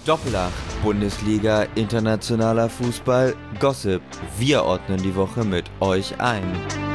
Doppelacht, Bundesliga, internationaler Fußball, Gossip. Wir ordnen die Woche mit euch ein.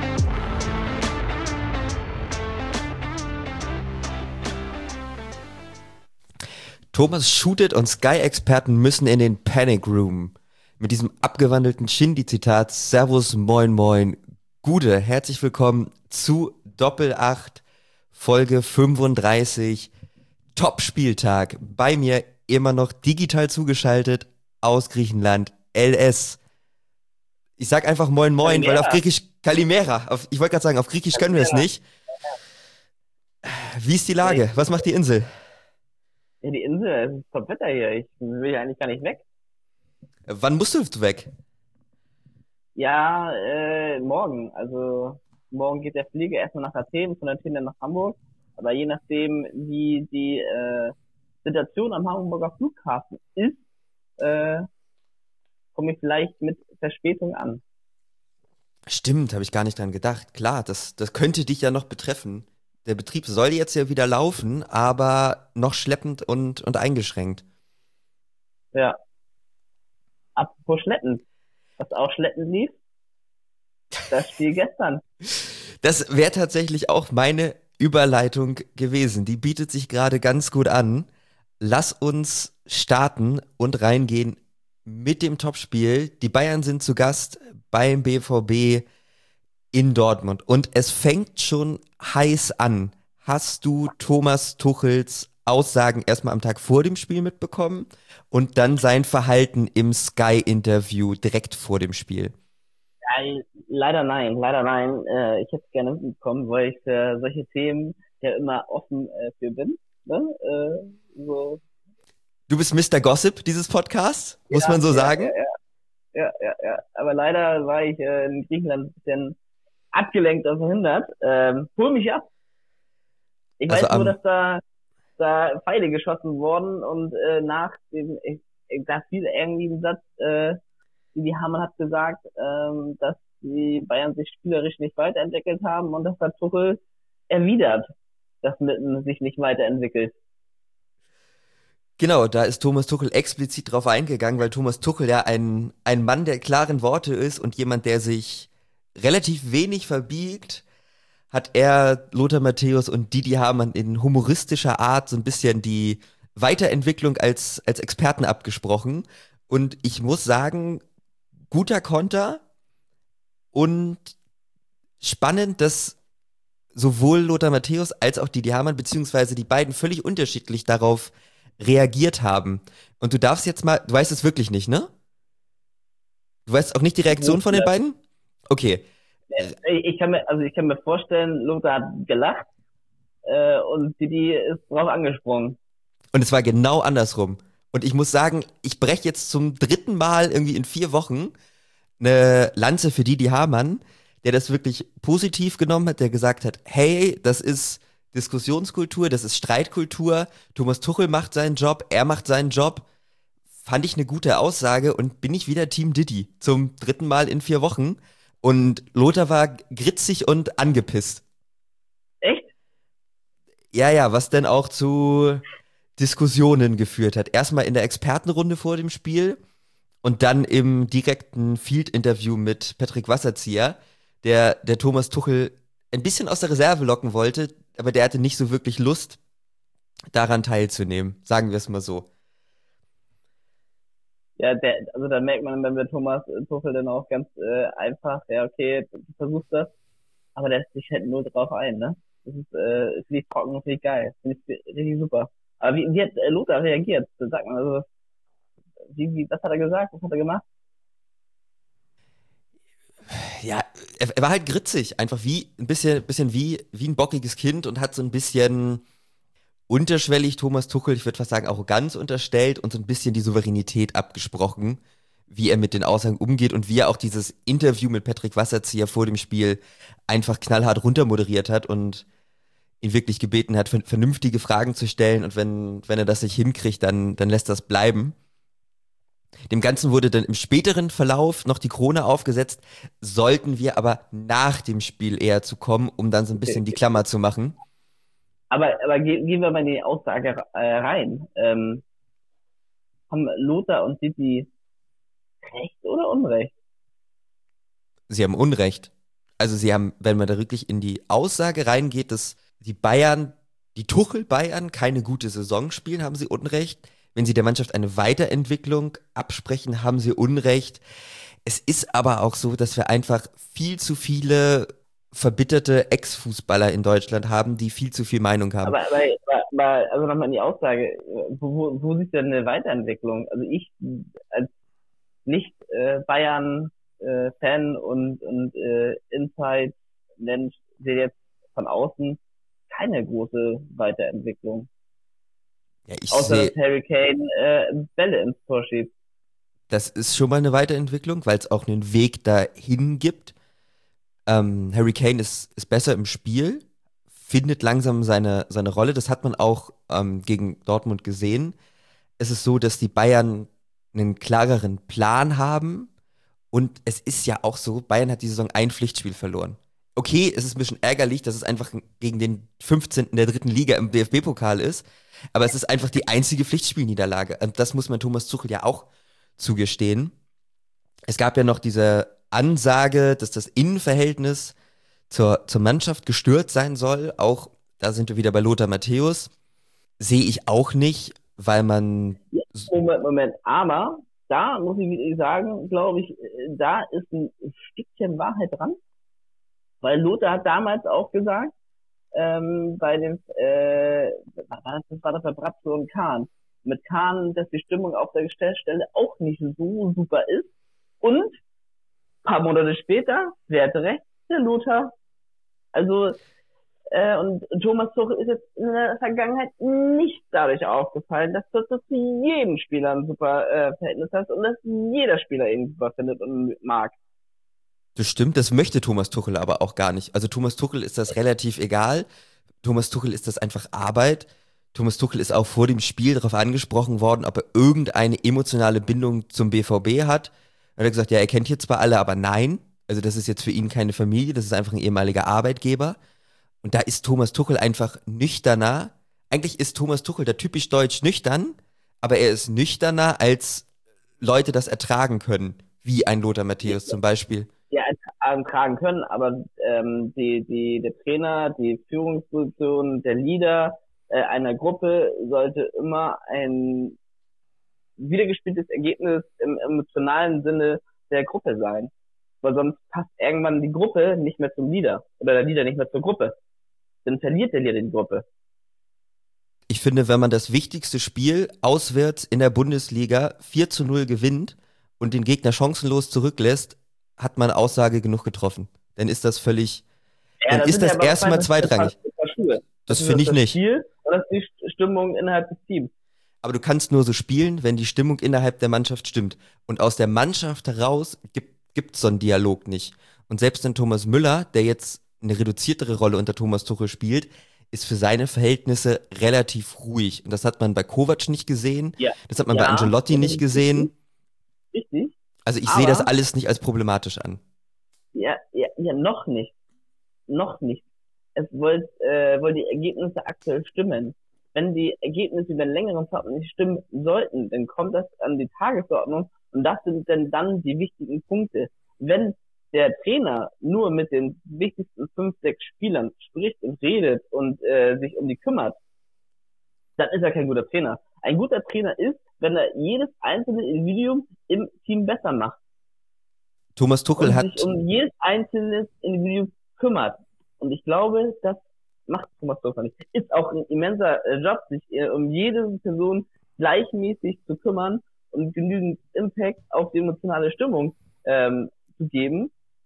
Thomas shootet und Sky-Experten müssen in den Panic Room. Mit diesem abgewandelten Shindy-Zitat, Servus, moin, moin, Gude, herzlich willkommen zu Doppelacht, Folge 35, Top-Spieltag. Bei mir immer noch digital zugeschaltet aus Griechenland, LS. Ich sag einfach moin, moin, Kalimera. weil auf Griechisch, Kalimera, ich wollte gerade sagen, auf Griechisch können wir es nicht. Wie ist die Lage? Was macht die Insel? Ja, die Insel, es ist Top-Wetter hier. Ich will ja eigentlich gar nicht weg. Wann musst du weg? Ja, morgen. Also morgen geht der Flieger erstmal nach Athen, von Athen dann nach Hamburg. Aber je nachdem, wie die Situation am Hamburger Flughafen ist, komme ich vielleicht mit Verspätung an. Stimmt, habe ich gar nicht dran gedacht. Klar, das könnte dich ja noch betreffen. Der Betrieb soll jetzt ja wieder laufen, aber noch schleppend und eingeschränkt. Ja. Apropos schleppend. Was auch schleppend lief, das Spiel gestern. Das wäre tatsächlich auch meine Überleitung gewesen. Die bietet sich gerade ganz gut an. Lass uns starten und reingehen mit dem Topspiel. Die Bayern sind zu Gast beim BVB in Dortmund. Und es fängt schon heiß an. Hast du Thomas Tuchels Aussagen erstmal am Tag vor dem Spiel mitbekommen und dann sein Verhalten im Sky-Interview direkt vor dem Spiel? Leider nein, leider nein. Ich hätte es gerne mitbekommen, weil ich für solche Themen ja immer offen für bin. Ne? So. Du bist Mr. Gossip dieses Podcasts, muss man so sagen? Ja. Aber leider war ich in Griechenland ein bisschen abgelenkt und verhindert. Hol mich ab. Ich Also weiß nur, dass da Pfeile geschossen wurden und nach dem, da fiel irgendwie ein Satz, Didi Hamann hat gesagt, dass die Bayern sich spielerisch nicht weiterentwickelt haben und das hat Tuchel erwidert, dass Mitten sich nicht weiterentwickelt. Genau, da ist Thomas Tuchel explizit drauf eingegangen, weil Thomas Tuchel ja ein Mann der klaren Worte ist und jemand, der sich relativ wenig verbiegt, hat er Lothar Matthäus und Didi Hamann in humoristischer Art so ein bisschen die Weiterentwicklung als Experten abgesprochen. Und ich muss sagen, guter Konter und spannend, dass sowohl Lothar Matthäus als auch Didi Hamann, beziehungsweise die beiden völlig unterschiedlich darauf reagiert haben. Und du darfst jetzt mal, du weißt es wirklich nicht, ne? Du weißt auch nicht die Reaktion von den beiden? Okay. Ich kann mir vorstellen, Lothar hat gelacht und Didi ist drauf angesprungen. Und es war genau andersrum. Und ich muss sagen, ich breche jetzt zum 3. Mal irgendwie in 4 Wochen eine Lanze für Didi Hamann, der das wirklich positiv genommen hat, der gesagt hat, hey, das ist Diskussionskultur, das ist Streitkultur, Thomas Tuchel macht seinen Job, er macht seinen Job. Fand ich eine gute Aussage und bin ich wieder Team Didi zum 3. Mal in 4 Wochen. Und Lothar war gritzig und angepisst. Echt? Ja, was denn auch zu Diskussionen geführt hat. Erstmal in der Expertenrunde vor dem Spiel und dann im direkten Field-Interview mit Patrick Wasserzieher, der Thomas Tuchel ein bisschen aus der Reserve locken wollte, aber der hatte nicht so wirklich Lust, daran teilzunehmen, sagen wir es mal so. Ja, also da merkt man bei Thomas Tuchel dann auch ganz einfach, ja okay, du versuchst das, aber der lässt sich halt nur drauf ein, ne? Das ist finde ich trocken und finde ich geil, finde ich richtig super. Aber wie hat Lothar reagiert? Sag mal, also was hat er gesagt, was hat er gemacht? Ja, er war halt gritzig, einfach wie ein bisschen wie ein bockiges Kind und hat so ein bisschen unterschwellig Thomas Tuchel, ich würde fast sagen Arroganz unterstellt und so ein bisschen die Souveränität abgesprochen, wie er mit den Aussagen umgeht und wie er auch dieses Interview mit Patrick Wasserzieher vor dem Spiel einfach knallhart runtermoderiert hat und ihn wirklich gebeten hat, vernünftige Fragen zu stellen und wenn er das nicht hinkriegt, dann lässt das bleiben. Dem Ganzen wurde dann im späteren Verlauf noch die Krone aufgesetzt, sollten wir aber nach dem Spiel eher zu kommen, um dann so ein bisschen die Klammer zu machen. Aber gehen wir mal in die Aussage rein. Haben Lothar und Didi recht oder Unrecht? Sie haben Unrecht. Also sie haben, wenn man da wirklich in die Aussage reingeht, dass die Bayern, die Tuchel-Bayern keine gute Saison spielen, haben sie Unrecht. Wenn sie der Mannschaft eine Weiterentwicklung absprechen, haben sie Unrecht. Es ist aber auch so, dass wir einfach viel zu viele verbitterte Ex-Fußballer in Deutschland haben, die viel zu viel Meinung haben. Also nochmal in die Aussage, wo siehst du denn eine Weiterentwicklung? Also ich als nicht Bayern-Fan und Inside-Mensch sehe jetzt von außen keine große Weiterentwicklung. Ja, ich Außer sehe, dass Harry Kane Bälle ins Tor schiebt. das ist schon mal eine Weiterentwicklung, weil es auch einen Weg dahin gibt. Harry Kane ist besser im Spiel, findet langsam seine Rolle. Das hat man auch gegen Dortmund gesehen. Es ist so, dass die Bayern einen klareren Plan haben. Und es ist ja auch so, Bayern hat die Saison ein Pflichtspiel verloren. Okay, es ist ein bisschen ärgerlich, dass es einfach gegen den 15. der dritten Liga im DFB-Pokal ist. Aber es ist einfach die einzige Pflichtspielniederlage. Und das muss man Thomas Tuchel ja auch zugestehen. Es gab ja noch diese Ansage, dass das Innenverhältnis zur Mannschaft gestört sein soll. Auch da sind wir wieder bei Lothar Matthäus. Sehe ich auch nicht, weil man. Moment. Aber da muss ich wirklich sagen, glaube ich, da ist ein Stückchen Wahrheit dran. Weil Lothar hat damals auch gesagt, bei dem, das war das bei Bratzo und Kahn. Mit Kahn, dass die Stimmung auf der Stelle auch nicht so super ist. Und paar Monate später, wer hatte recht? Der Lothar. Also, und Thomas Tuchel ist jetzt in der Vergangenheit nicht dadurch aufgefallen, dass du zu jedem Spieler ein super Verhältnis hast und dass jeder Spieler ihn super findet und mag. Das stimmt, das möchte Thomas Tuchel aber auch gar nicht. Also Thomas Tuchel ist das relativ egal. Thomas Tuchel ist das einfach Arbeit. Thomas Tuchel ist auch vor dem Spiel darauf angesprochen worden, ob er irgendeine emotionale Bindung zum BVB hat. Er hat gesagt, ja, er kennt hier zwar alle, aber nein. Also das ist jetzt für ihn keine Familie, das ist einfach ein ehemaliger Arbeitgeber. Und da ist Thomas Tuchel einfach nüchterner. Eigentlich ist Thomas Tuchel da typisch deutsch nüchtern, aber er ist nüchterner, als Leute das ertragen können, wie ein Lothar Matthäus zum Beispiel. Ja, tragen können, aber der Trainer, die Führungsposition, der Leader einer Gruppe sollte immer ein wiedergespieltes Ergebnis im emotionalen Sinne der Gruppe sein. Weil sonst passt irgendwann die Gruppe nicht mehr zum Leader oder der Leader nicht mehr zur Gruppe. Dann verliert der Leader die Gruppe. Ich finde, wenn man das wichtigste Spiel auswärts in der Bundesliga 4-0 gewinnt und den Gegner chancenlos zurücklässt, hat man Aussage genug getroffen. Dann ist das völlig, dann ist das erstmal zweitrangig. Das finde ich nicht. Spiel oder ist die Stimmung innerhalb des Teams? Aber du kannst nur so spielen, wenn die Stimmung innerhalb der Mannschaft stimmt. Und aus der Mannschaft heraus gibt es so einen Dialog nicht. Und selbst ein Thomas Müller, der jetzt eine reduziertere Rolle unter Thomas Tuchel spielt, ist für seine Verhältnisse relativ ruhig. Und das hat man bei Kovac nicht gesehen. Ja. Das hat man bei Ancelotti nicht gesehen. Richtig. Also ich sehe das alles nicht als problematisch an. Ja, noch nicht. Noch nicht. Es wollen die Ergebnisse aktuell stimmen. Wenn die Ergebnisse über einen längeren Zeitraum nicht stimmen sollten, dann kommt das an die Tagesordnung und das sind dann die wichtigen Punkte. Wenn der Trainer nur mit den wichtigsten 5, 6 Spielern spricht und redet und sich um die kümmert, dann ist er kein guter Trainer. Ein guter Trainer ist, wenn er jedes einzelne Individuum im Team besser macht. Thomas Tuchel hat sich um jedes einzelne Individuum kümmert. Und ich glaube, das macht Thomas Tuchel nicht. Ist auch ein immenser Job, sich um jede Person gleichmäßig zu kümmern und genügend Impact auf die emotionale Stimmung zu geben.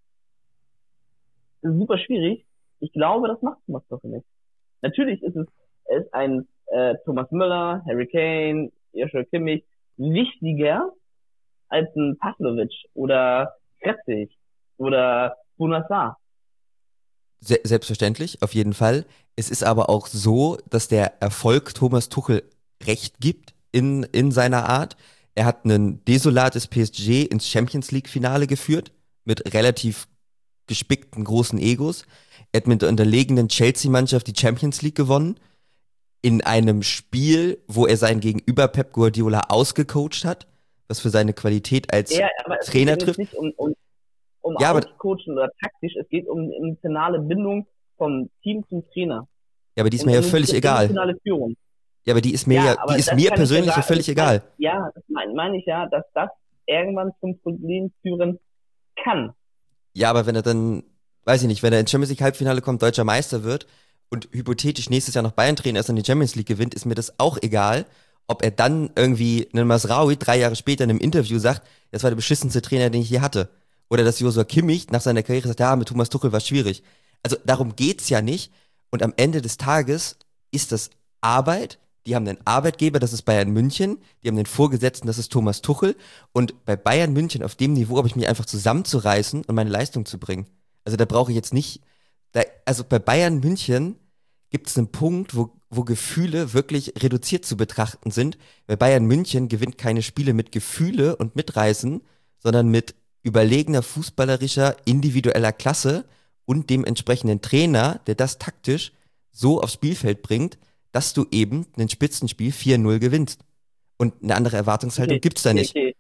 Das ist super schwierig. Ich glaube, das macht Thomas Tuchel nicht. Natürlich ist ein Thomas Müller, Harry Kane, Joshua Kimmich wichtiger als ein Pavlovic oder Kretzig oder Bunassar. Selbstverständlich, auf jeden Fall. Es ist aber auch so, dass der Erfolg Thomas Tuchel recht gibt in seiner Art. Er hat ein desolates PSG ins Champions League Finale geführt mit relativ gespickten großen Egos. Er hat mit der unterlegenen Chelsea-Mannschaft die Champions League gewonnen. in einem Spiel, wo er sein Gegenüber Pep Guardiola ausgecoacht hat, was für seine Qualität als aber es Trainer geht trifft. nicht um Ja, aber, Auscoachen oder taktisch, es geht um emotionale Bindung vom Team zum Trainer. ja, aber die ist mir ja völlig egal. Emotionale Führung. Ja, aber die ist mir aber die ist das mir kann ich persönlich ja ja sagen, völlig egal. Ja, das meine ich ja, dass das irgendwann zum Problem führen kann. Ja, aber wenn er dann, weiß ich nicht, wenn er ins Champions League Halbfinale kommt, deutscher Meister wird und hypothetisch nächstes Jahr noch Bayern-Trainer ist und die Champions League gewinnt, ist mir das auch egal, ob er dann irgendwie einen Masraoui 3 Jahre später in einem Interview sagt, das war der beschissenste Trainer, den ich je hatte. Oder dass Joshua Kimmich nach seiner Karriere sagt, ja, mit Thomas Tuchel war schwierig. Also darum geht's ja nicht. Und am Ende des Tages ist das Arbeit. Die haben einen Arbeitgeber, das ist Bayern München. Die haben den Vorgesetzten, das ist Thomas Tuchel. Und bei Bayern München auf dem Niveau habe ich mich einfach zusammenzureißen und meine Leistung zu bringen. Also da brauche ich jetzt nicht, also bei Bayern München gibt es einen Punkt, wo Gefühle wirklich reduziert zu betrachten sind. Bei Bayern München gewinnt keine Spiele mit Gefühle und Mitreißen, sondern mit überlegener fußballerischer, individueller Klasse und dem entsprechenden Trainer, der das taktisch so aufs Spielfeld bringt, dass du eben ein Spitzenspiel 4-0 gewinnst. Und eine andere Erwartungshaltung gibt's da nicht. Okay.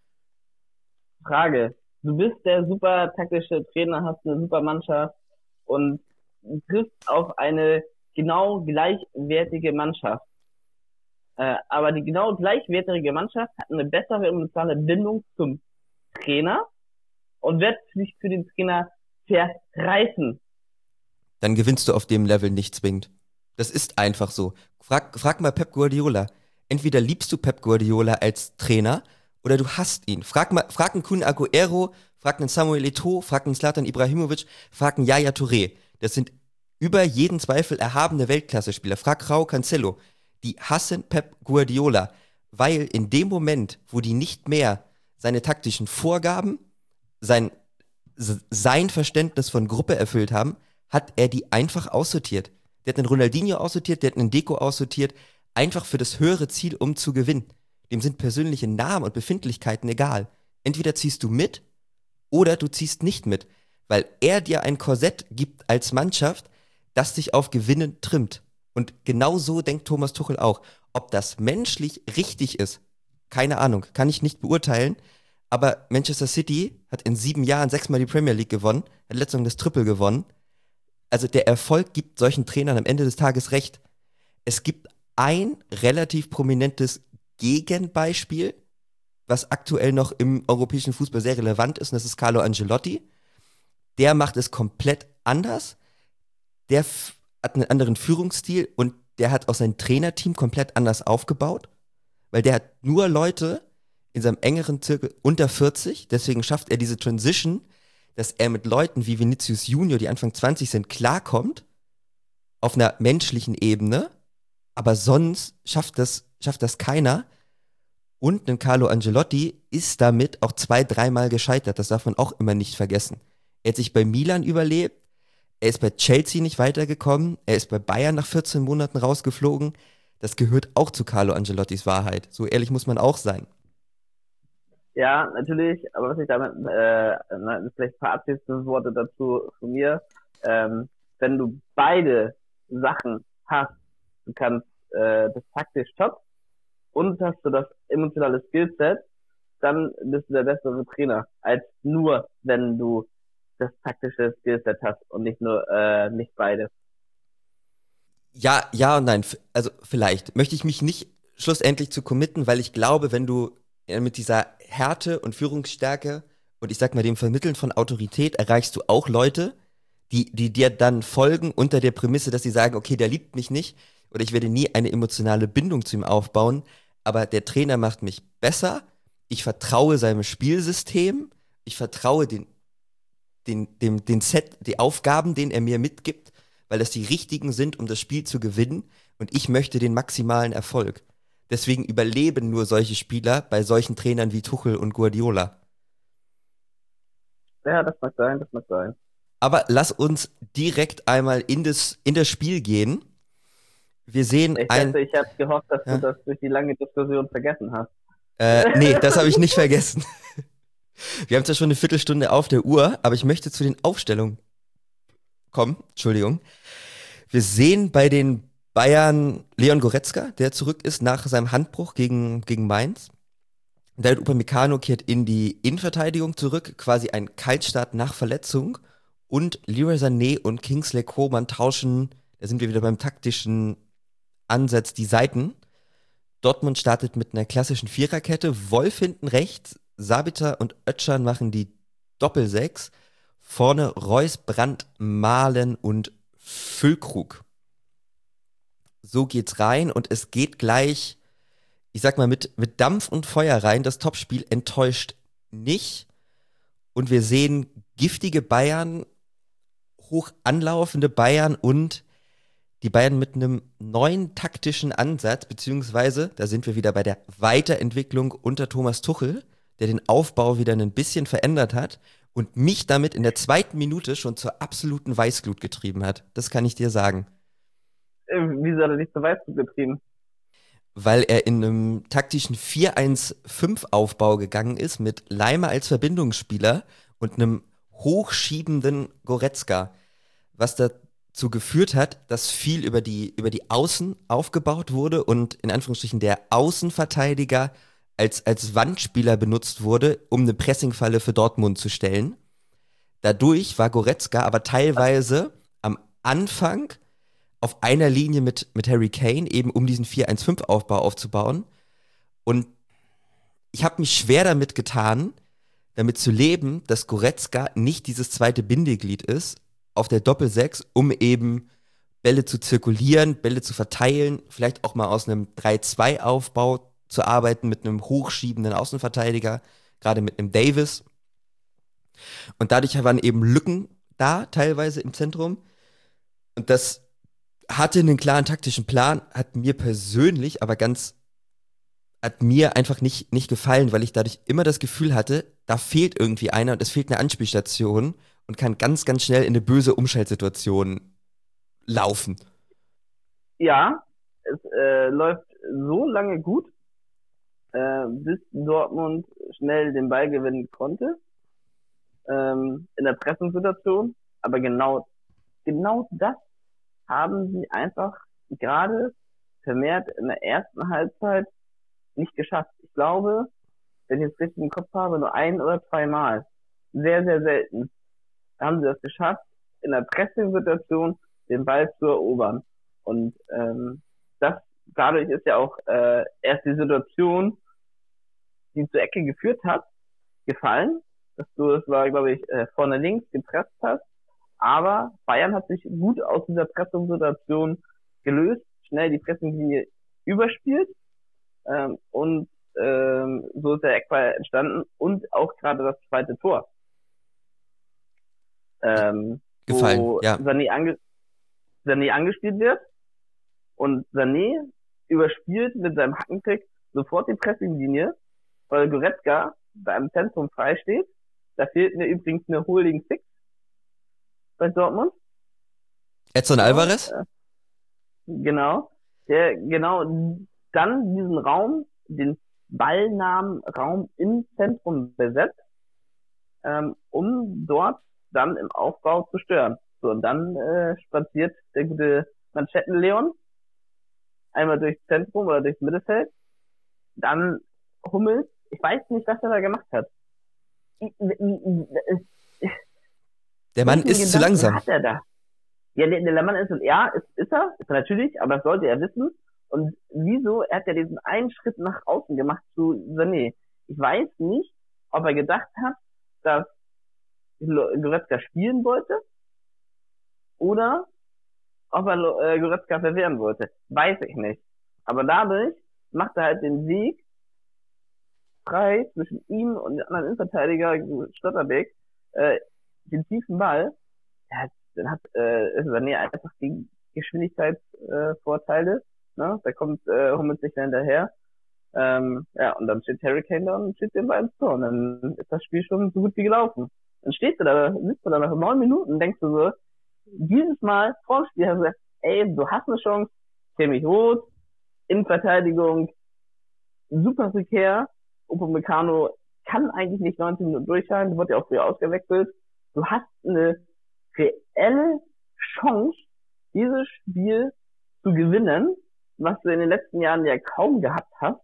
Frage. Du bist der super taktische Trainer, hast eine super Mannschaft und triffst auf eine genau gleichwertige Mannschaft. Aber die genau gleichwertige Mannschaft hat eine bessere emotionale Bindung zum Trainer und wird sich für den Trainer zerreißen. Dann gewinnst du auf dem Level nicht zwingend. Das ist einfach so. Frag mal Pep Guardiola. Entweder liebst du Pep Guardiola als Trainer oder du hasst ihn. Frag einen Kun Agüero, frag einen Samuel Eto'o, frag einen Zlatan Ibrahimovic, frag einen Yaya Touré. Das sind über jeden Zweifel erhabene Weltklasse-Spieler. Frag João Cancelo. Die hassen Pep Guardiola, weil in dem Moment, wo die nicht mehr seine taktischen Vorgaben, sein Verständnis von Gruppe erfüllt haben, hat er die einfach aussortiert. Der hat einen Ronaldinho aussortiert, der hat einen Deco aussortiert, einfach für das höhere Ziel, um zu gewinnen. Dem sind persönliche Namen und Befindlichkeiten egal. Entweder ziehst du mit oder du ziehst nicht mit, weil er dir ein Korsett gibt als Mannschaft, das dich auf Gewinnen trimmt. Und genau so denkt Thomas Tuchel auch. Ob das menschlich richtig ist, keine Ahnung, kann ich nicht beurteilen. Aber Manchester City hat in 7 Jahren 6-mal die Premier League gewonnen, hat letztens das Triple gewonnen. Also der Erfolg gibt solchen Trainern am Ende des Tages recht. Es gibt ein relativ prominentes Gegenbeispiel, was aktuell noch im europäischen Fußball sehr relevant ist, und das ist Carlo Ancelotti. Der macht es komplett anders. Der hat einen anderen Führungsstil und der hat auch sein Trainerteam komplett anders aufgebaut, weil der hat nur Leute in seinem engeren Zirkel unter 40, deswegen schafft er diese Transition, dass er mit Leuten wie Vinicius Junior, die Anfang 20 sind, klarkommt, auf einer menschlichen Ebene, aber sonst schafft das keiner. Und ein Carlo Ancelotti ist damit auch 2-3 Mal gescheitert, das darf man auch immer nicht vergessen. Er hat sich bei Milan überlebt, er ist bei Chelsea nicht weitergekommen, er ist bei Bayern nach 14 Monaten rausgeflogen. Das gehört auch zu Carlo Ancelottis Wahrheit. So ehrlich muss man auch sein. Ja, natürlich, aber was ich damit, vielleicht ein paar Abschlussworte dazu von mir. Wenn du beide Sachen hast, du kannst das taktisch top und hast du das emotionale Skillset, dann bist du der bessere Trainer, als nur, wenn du das taktische Skillset hast und nicht beides. Ja und nein. Also vielleicht möchte ich mich nicht schlussendlich zu committen, weil ich glaube, wenn du mit dieser Härte und Führungsstärke und ich sag mal dem Vermitteln von Autorität erreichst du auch Leute, die dir dann folgen unter der Prämisse, dass sie sagen, okay, der liebt mich nicht oder ich werde nie eine emotionale Bindung zu ihm aufbauen, aber der Trainer macht mich besser, ich vertraue seinem Spielsystem, ich vertraue den Set, die Aufgaben, den er mir mitgibt, weil das die richtigen sind, um das Spiel zu gewinnen und ich möchte den maximalen Erfolg. Deswegen überleben nur solche Spieler bei solchen Trainern wie Tuchel und Guardiola. Ja, das mag sein. Aber lass uns direkt einmal in das Spiel gehen. Wir sehen ich habe gehofft, dass du das durch die lange Diskussion vergessen hast. Nee, das habe ich nicht vergessen. Wir haben zwar schon eine Viertelstunde auf der Uhr, aber ich möchte zu den Aufstellungen kommen. Entschuldigung. Wir sehen bei den Bayern Leon Goretzka, der zurück ist nach seinem Handbruch gegen Mainz. David Upamecano kehrt in die Innenverteidigung zurück, quasi ein Kaltstart nach Verletzung. Und Leroy Sané und Kingsley Coman tauschen, da sind wir wieder beim taktischen Ansatz, die Seiten. Dortmund startet mit einer klassischen Viererkette. Wolf hinten rechts, Sabitzer und Özcan machen die Doppelsechs. Vorne Reus, Brandt, Malen und Füllkrug. So geht's rein und es geht gleich, ich sag mal, mit Dampf und Feuer rein. Das Topspiel enttäuscht nicht. Und wir sehen giftige Bayern, hoch anlaufende Bayern und die Bayern mit einem neuen taktischen Ansatz, beziehungsweise, da sind wir wieder bei der Weiterentwicklung unter Thomas Tuchel, der den Aufbau wieder ein bisschen verändert hat und mich damit in der 2. Minute schon zur absoluten Weißglut getrieben hat. Das kann ich dir sagen. Wieso hat er dich zur Weißglut getrieben? Weil er in einem taktischen 4-1-5-Aufbau gegangen ist mit Leimer als Verbindungsspieler und einem hochschiebenden Goretzka, was dazu geführt hat, dass viel über die Außen aufgebaut wurde und in Anführungsstrichen der Außenverteidiger als Wandspieler benutzt wurde, um eine Pressingfalle für Dortmund zu stellen. Dadurch war Goretzka aber teilweise am Anfang auf einer Linie mit Harry Kane, eben um diesen 4-1-5-Aufbau aufzubauen. Und ich habe mich schwer damit getan, damit zu leben, dass Goretzka nicht dieses zweite Bindeglied ist auf der Doppelsechs, um eben Bälle zu zirkulieren, Bälle zu verteilen, vielleicht auch mal aus einem 3-2-Aufbau zu arbeiten mit einem hochschiebenden Außenverteidiger, gerade mit einem Davis. Und dadurch waren eben Lücken da, teilweise im Zentrum. Und das hatte einen klaren taktischen Plan, hat mir persönlich hat mir einfach nicht gefallen, weil ich dadurch immer das Gefühl hatte, da fehlt irgendwie einer und es fehlt eine Anspielstation und kann ganz, ganz schnell in eine böse Umschaltsituation laufen. Ja, es läuft so lange gut, bis Dortmund schnell den Ball gewinnen konnte, in der Pressensituation. Aber genau das haben sie einfach gerade vermehrt in der ersten Halbzeit nicht geschafft. Ich glaube, wenn ich es richtig im Kopf habe, nur 1 oder 2 Mal. Sehr, sehr selten haben sie das geschafft, in der Pressing-Situation den Ball zu erobern. Und dadurch ist ja auch erst die Situation, die zur Ecke geführt hat, gefallen. Dass du, das war, glaube ich, vorne links gepresst hast. Aber Bayern hat sich gut aus dieser Pressing-Situation gelöst, schnell die Pressinglinie überspielt und so ist der Eckball entstanden und auch gerade das zweite Tor. Gefallen, wo ja. Sané angespielt wird und Sané überspielt mit seinem Hackentrick sofort die Pressinglinie, weil Goretzka da im Zentrum frei steht. Da fehlt mir übrigens eine Holding Six bei Dortmund. Edson Alvarez? Genau. Der genau dann diesen Raum, den ballnahen Raum im Zentrum besetzt, um dort dann im Aufbau zu stören. So, und dann spaziert der gute Manschettenleon einmal durchs Zentrum oder durchs Mittelfeld. Dann Hummels. Ich weiß nicht, was er da gemacht hat. Der Mann ist zu langsam. Hat er da? Ja, der Mann ist er natürlich, aber das sollte er wissen. Und wieso? Er hat ja diesen einen Schritt nach außen gemacht zu Sané. Ich weiß nicht, ob er gedacht hat, dass Goretzka spielen wollte oder ob er Goretzka verwehren wollte. Weiß ich nicht. Aber dadurch macht er halt den Weg frei zwischen ihm und dem anderen Innenverteidiger Schlotterbeck, den tiefen Ball. Dann hat Sané einfach die Geschwindigkeitsvorteile. Ne? Da kommt Hummels nicht mehr hinterher. Und dann steht Harry Kane da und steht den Ball ins Tor. Und dann ist das Spiel schon so gut wie gelaufen. Dann sitzt du da nach 9 Minuten und denkst du so, dieses Mal vor dem Spiel hast du gesagt, ey, du hast eine Chance, ziemlich rot, Innenverteidigung, super prekär, Upamecano kann eigentlich nicht 19 Minuten durchhalten, wird ja auch früher ausgewechselt. Du hast eine reelle Chance, dieses Spiel zu gewinnen, was du in den letzten Jahren ja kaum gehabt hast.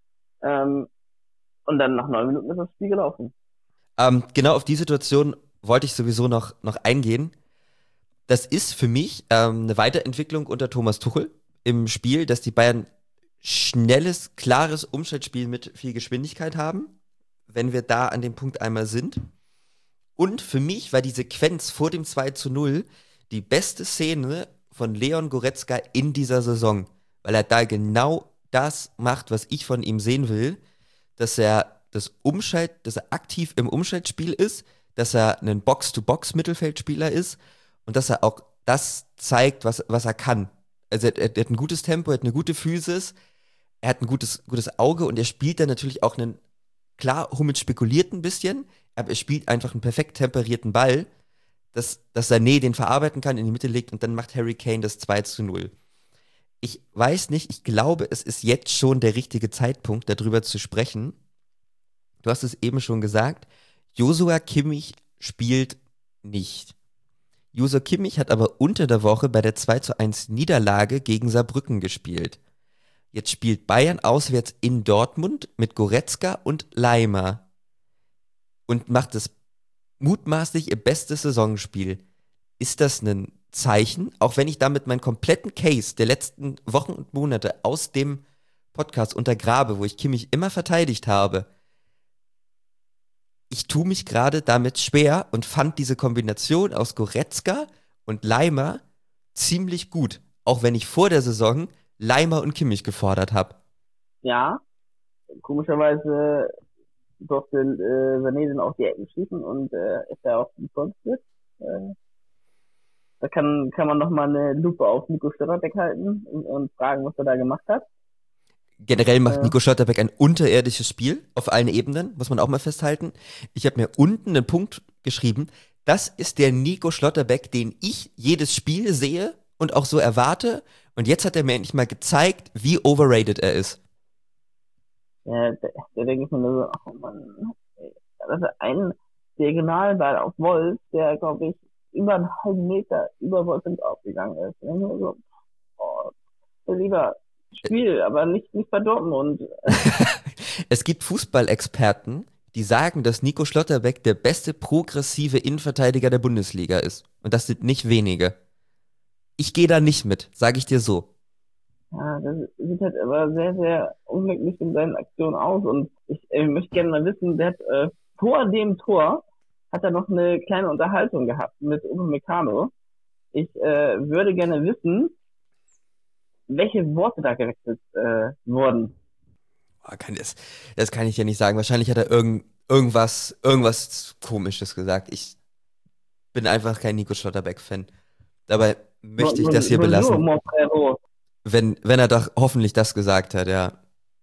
Und dann nach 9 Minuten ist das Spiel gelaufen. Genau auf die Situation wollte ich sowieso noch eingehen. Das ist für mich eine Weiterentwicklung unter Thomas Tuchel im Spiel, dass die Bayern schnelles, klares Umschaltspiel mit viel Geschwindigkeit haben, wenn wir da an dem Punkt einmal sind. Und für mich war die Sequenz vor dem 2:0 die beste Szene von Leon Goretzka in dieser Saison, weil er da genau das macht, was ich von ihm sehen will, dass er dass er aktiv im Umschaltspiel ist, dass er ein Box-to-Box-Mittelfeldspieler ist und dass er auch das zeigt, was er kann. Also er hat ein gutes Tempo, er hat eine gute Physis, er hat ein gutes Auge und er spielt dann natürlich auch klar, Hummels spekuliert ein bisschen, aber er spielt einfach einen perfekt temperierten Ball, dass Sané den verarbeiten kann, in die Mitte legt und dann macht Harry Kane das 2:0. Ich weiß nicht, ich glaube, es ist jetzt schon der richtige Zeitpunkt, darüber zu sprechen. Du hast es eben schon gesagt, Joshua Kimmich spielt nicht. Joshua Kimmich hat aber unter der Woche bei der 2:1 Niederlage gegen Saarbrücken gespielt. Jetzt spielt Bayern auswärts in Dortmund mit Goretzka und Leimer und macht das mutmaßlich ihr bestes Saisonspiel. Ist das ein Zeichen, auch wenn ich damit meinen kompletten Case der letzten Wochen und Monate aus dem Podcast untergrabe, wo ich Kimmich immer verteidigt habe? Ich tue mich gerade damit schwer und fand diese Kombination aus Goretzka und Leimer ziemlich gut, auch wenn ich vor der Saison Leimer und Kimmich gefordert habe. Ja, komischerweise durfte Sané dann auch die Ecken schießen und ist ja auch sonst da kann man nochmal eine Lupe auf Nico Schlotterbeck halten und fragen, was er da gemacht hat. Generell macht Nico Schlotterbeck ein unterirdisches Spiel auf allen Ebenen, muss man auch mal festhalten. Ich habe mir unten einen Punkt geschrieben, das ist der Nico Schlotterbeck, den ich jedes Spiel sehe und auch so erwarte. Und jetzt hat er mir endlich mal gezeigt, wie overrated er ist. Ja, der denke ich mir nur so, oh Mann, das ist ein Diagonalball auf Wolf, der, glaube ich, über einen halben Meter über Wolf aufgegangen ist. Und ich so, lieber Spiel, aber nicht bei Dortmund. Es gibt Fußballexperten, die sagen, dass Nico Schlotterbeck der beste progressive Innenverteidiger der Bundesliga ist. Und das sind nicht wenige. Ich gehe da nicht mit, sage ich dir so. Ja, das sieht halt aber sehr, sehr unglücklich in seinen Aktionen aus. Und ich möchte gerne mal wissen, der hat vor dem Tor hat er noch eine kleine Unterhaltung gehabt mit Upamecano. Ich würde gerne wissen, welche Worte da gewechselt wurden. Das kann ich ja nicht sagen. Wahrscheinlich hat er irgendwas Komisches gesagt. Ich bin einfach kein Nico Schlotterbeck-Fan. Dabei möchte ich das hier belassen. Wenn er doch hoffentlich das gesagt hat, ja.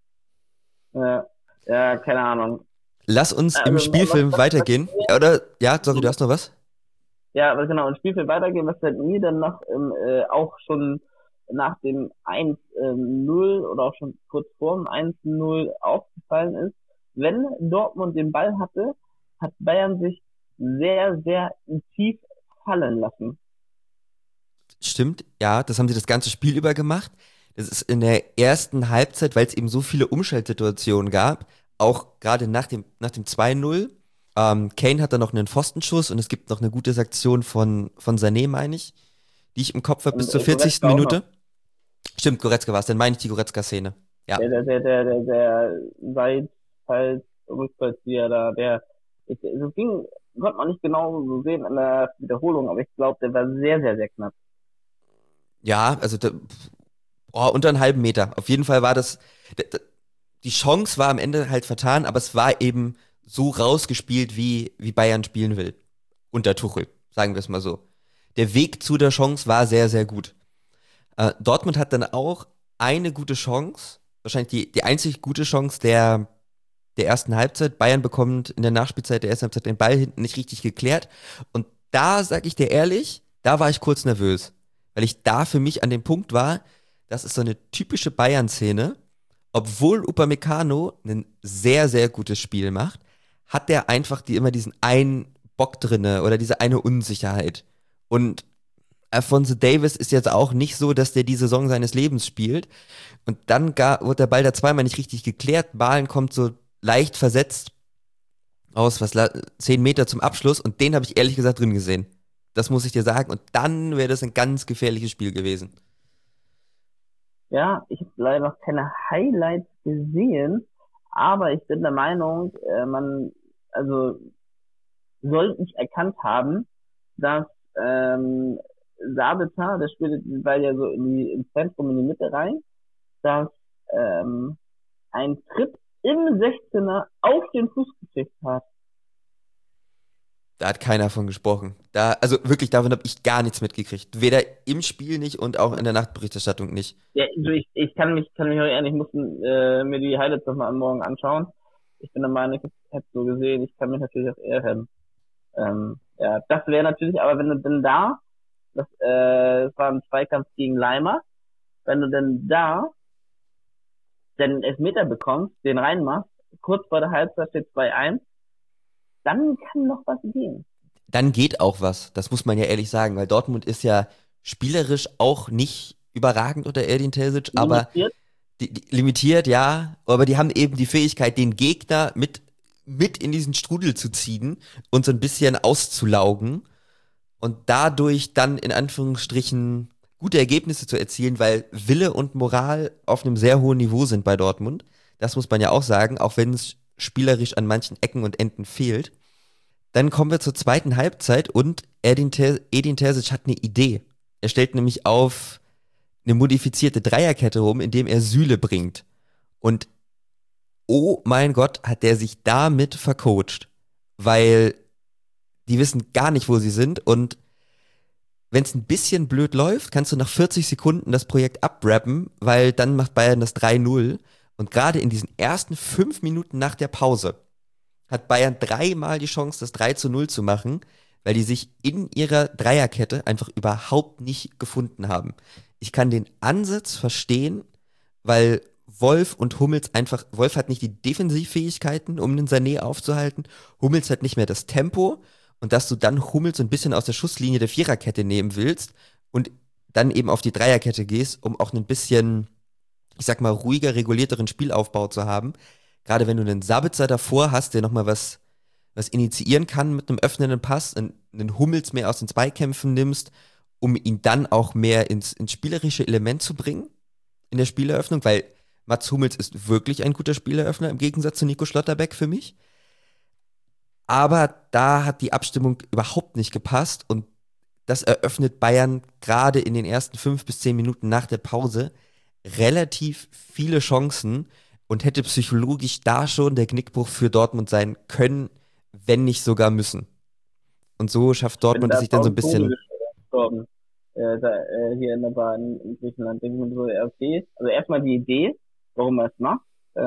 Ja, keine Ahnung. Lass uns im Spielfilm weitergehen. Oder? Ja, sorry, du hast noch was? Ja, aber genau, im Spielfilm weitergehen, was halt mir dann noch auch schon nach dem 1:0 oder auch schon kurz vor dem 1:0 aufgefallen ist, wenn Dortmund den Ball hatte, hat Bayern sich sehr, sehr tief fallen lassen. Stimmt, ja, das haben sie das ganze Spiel über gemacht. Das ist in der ersten Halbzeit, weil es eben so viele Umschaltsituationen gab, auch gerade nach dem 2:0. Kane hat dann noch einen Pfostenschuss und es gibt noch eine gute Aktion von Sané, meine ich, die ich im Kopf habe, bis zur 40. Minute. Stimmt, Goretzka war es, dann meine ich die Goretzka-Szene. Ja. Der Rückfallzieher da, das ging, konnte man nicht genau so sehen in der Wiederholung, aber ich glaube, der war sehr, sehr, sehr knapp. Ja, also unter einen halben Meter. Auf jeden Fall war das, die Chance war am Ende halt vertan, aber es war eben so rausgespielt, wie Bayern spielen will. Unter Tuchel, sagen wir es mal so. Der Weg zu der Chance war sehr, sehr gut. Dortmund hat dann auch eine gute Chance, wahrscheinlich die einzig gute Chance der ersten Halbzeit. Bayern bekommt in der Nachspielzeit der ersten Halbzeit den Ball hinten nicht richtig geklärt. Und da, sag ich dir ehrlich, da war ich kurz nervös. Weil ich da für mich an dem Punkt war, das ist so eine typische Bayern-Szene. Obwohl Upamecano ein sehr, sehr gutes Spiel macht, hat der einfach immer diesen einen Bock drinne oder diese eine Unsicherheit. Und Alphonso Davies ist jetzt auch nicht so, dass der die Saison seines Lebens spielt. Und dann wird der Ball da zweimal nicht richtig geklärt. Malen kommt so leicht versetzt aus 10 Meter zum Abschluss und den habe ich ehrlich gesagt drin gesehen. Das muss ich dir sagen. Und dann wäre das ein ganz gefährliches Spiel gewesen. Ja, ich habe leider noch keine Highlights gesehen, aber ich bin der Meinung, also sollte ich erkannt haben, dass Sabitzer, der spielt den Ball ja so ins Zentrum, in die Mitte rein, dass ein Tritt im 16er auf den Fuß gekriegt hat. Da hat keiner von gesprochen. Also wirklich, davon habe ich gar nichts mitgekriegt. Weder im Spiel nicht und auch in der Nachtberichterstattung nicht. Ja, also ich kann mich auch ehrlich, ich muss mir die Highlights nochmal am Morgen anschauen. Ich bin der Meinung, ich hätte so gesehen, ich kann mich natürlich auch irren. Ja, das wäre natürlich, aber wenn du denn das war ein Zweikampf gegen Leimer, wenn du denn den Elfmeter bekommst, den reinmachst, kurz vor der Halbzeit steht 2-1, dann kann noch was gehen. Dann geht auch was, das muss man ja ehrlich sagen, weil Dortmund ist ja spielerisch auch nicht überragend unter Edin Terzic, aber limitiert, ja, aber die haben eben die Fähigkeit, den Gegner mit in diesen Strudel zu ziehen und so ein bisschen auszulaugen und dadurch dann in Anführungsstrichen gute Ergebnisse zu erzielen, weil Wille und Moral auf einem sehr hohen Niveau sind bei Dortmund. Das muss man ja auch sagen, auch wenn es spielerisch an manchen Ecken und Enden fehlt. Dann kommen wir zur zweiten Halbzeit und Edin Terzic hat eine Idee. Er stellt nämlich auf eine modifizierte Dreierkette rum, indem er Süle bringt. Und oh mein Gott, hat der sich damit vercoacht. Weil die wissen gar nicht, wo sie sind und wenn es ein bisschen blöd läuft, kannst du nach 40 Sekunden das Projekt abrappen, weil dann macht Bayern das 3-0. Und gerade in diesen ersten 5 Minuten nach der Pause hat Bayern 3-mal die Chance, das 3-0 zu machen, weil die sich in ihrer Dreierkette einfach überhaupt nicht gefunden haben. Ich kann den Ansatz verstehen, weil Wolf und Hummels Wolf hat nicht die Defensivfähigkeiten, um den Sané aufzuhalten. Hummels hat nicht mehr das Tempo. Und dass du dann Hummels so ein bisschen aus der Schusslinie der Viererkette nehmen willst und dann eben auf die Dreierkette gehst, um auch ein bisschen, ich sag mal, ruhiger, regulierteren Spielaufbau zu haben. Gerade wenn du einen Sabitzer davor hast, der nochmal was initiieren kann mit einem öffnenden Pass, einen Hummels mehr aus den Zweikämpfen nimmst, um ihn dann auch mehr ins spielerische Element zu bringen in der Spieleröffnung, weil Mats Hummels ist wirklich ein guter Spieleröffner im Gegensatz zu Nico Schlotterbeck für mich. Aber da hat die Abstimmung überhaupt nicht gepasst und das eröffnet Bayern gerade in den ersten 5 bis 10 Minuten nach der Pause relativ viele Chancen und hätte psychologisch da schon der Knickbruch für Dortmund sein können, wenn nicht sogar müssen. Und so schafft Dortmund es sich dann so ein bisschen. Hier in der Bahn in Griechenland denke ich mir so, ja, okay. Also erstmal die Idee, warum er es macht,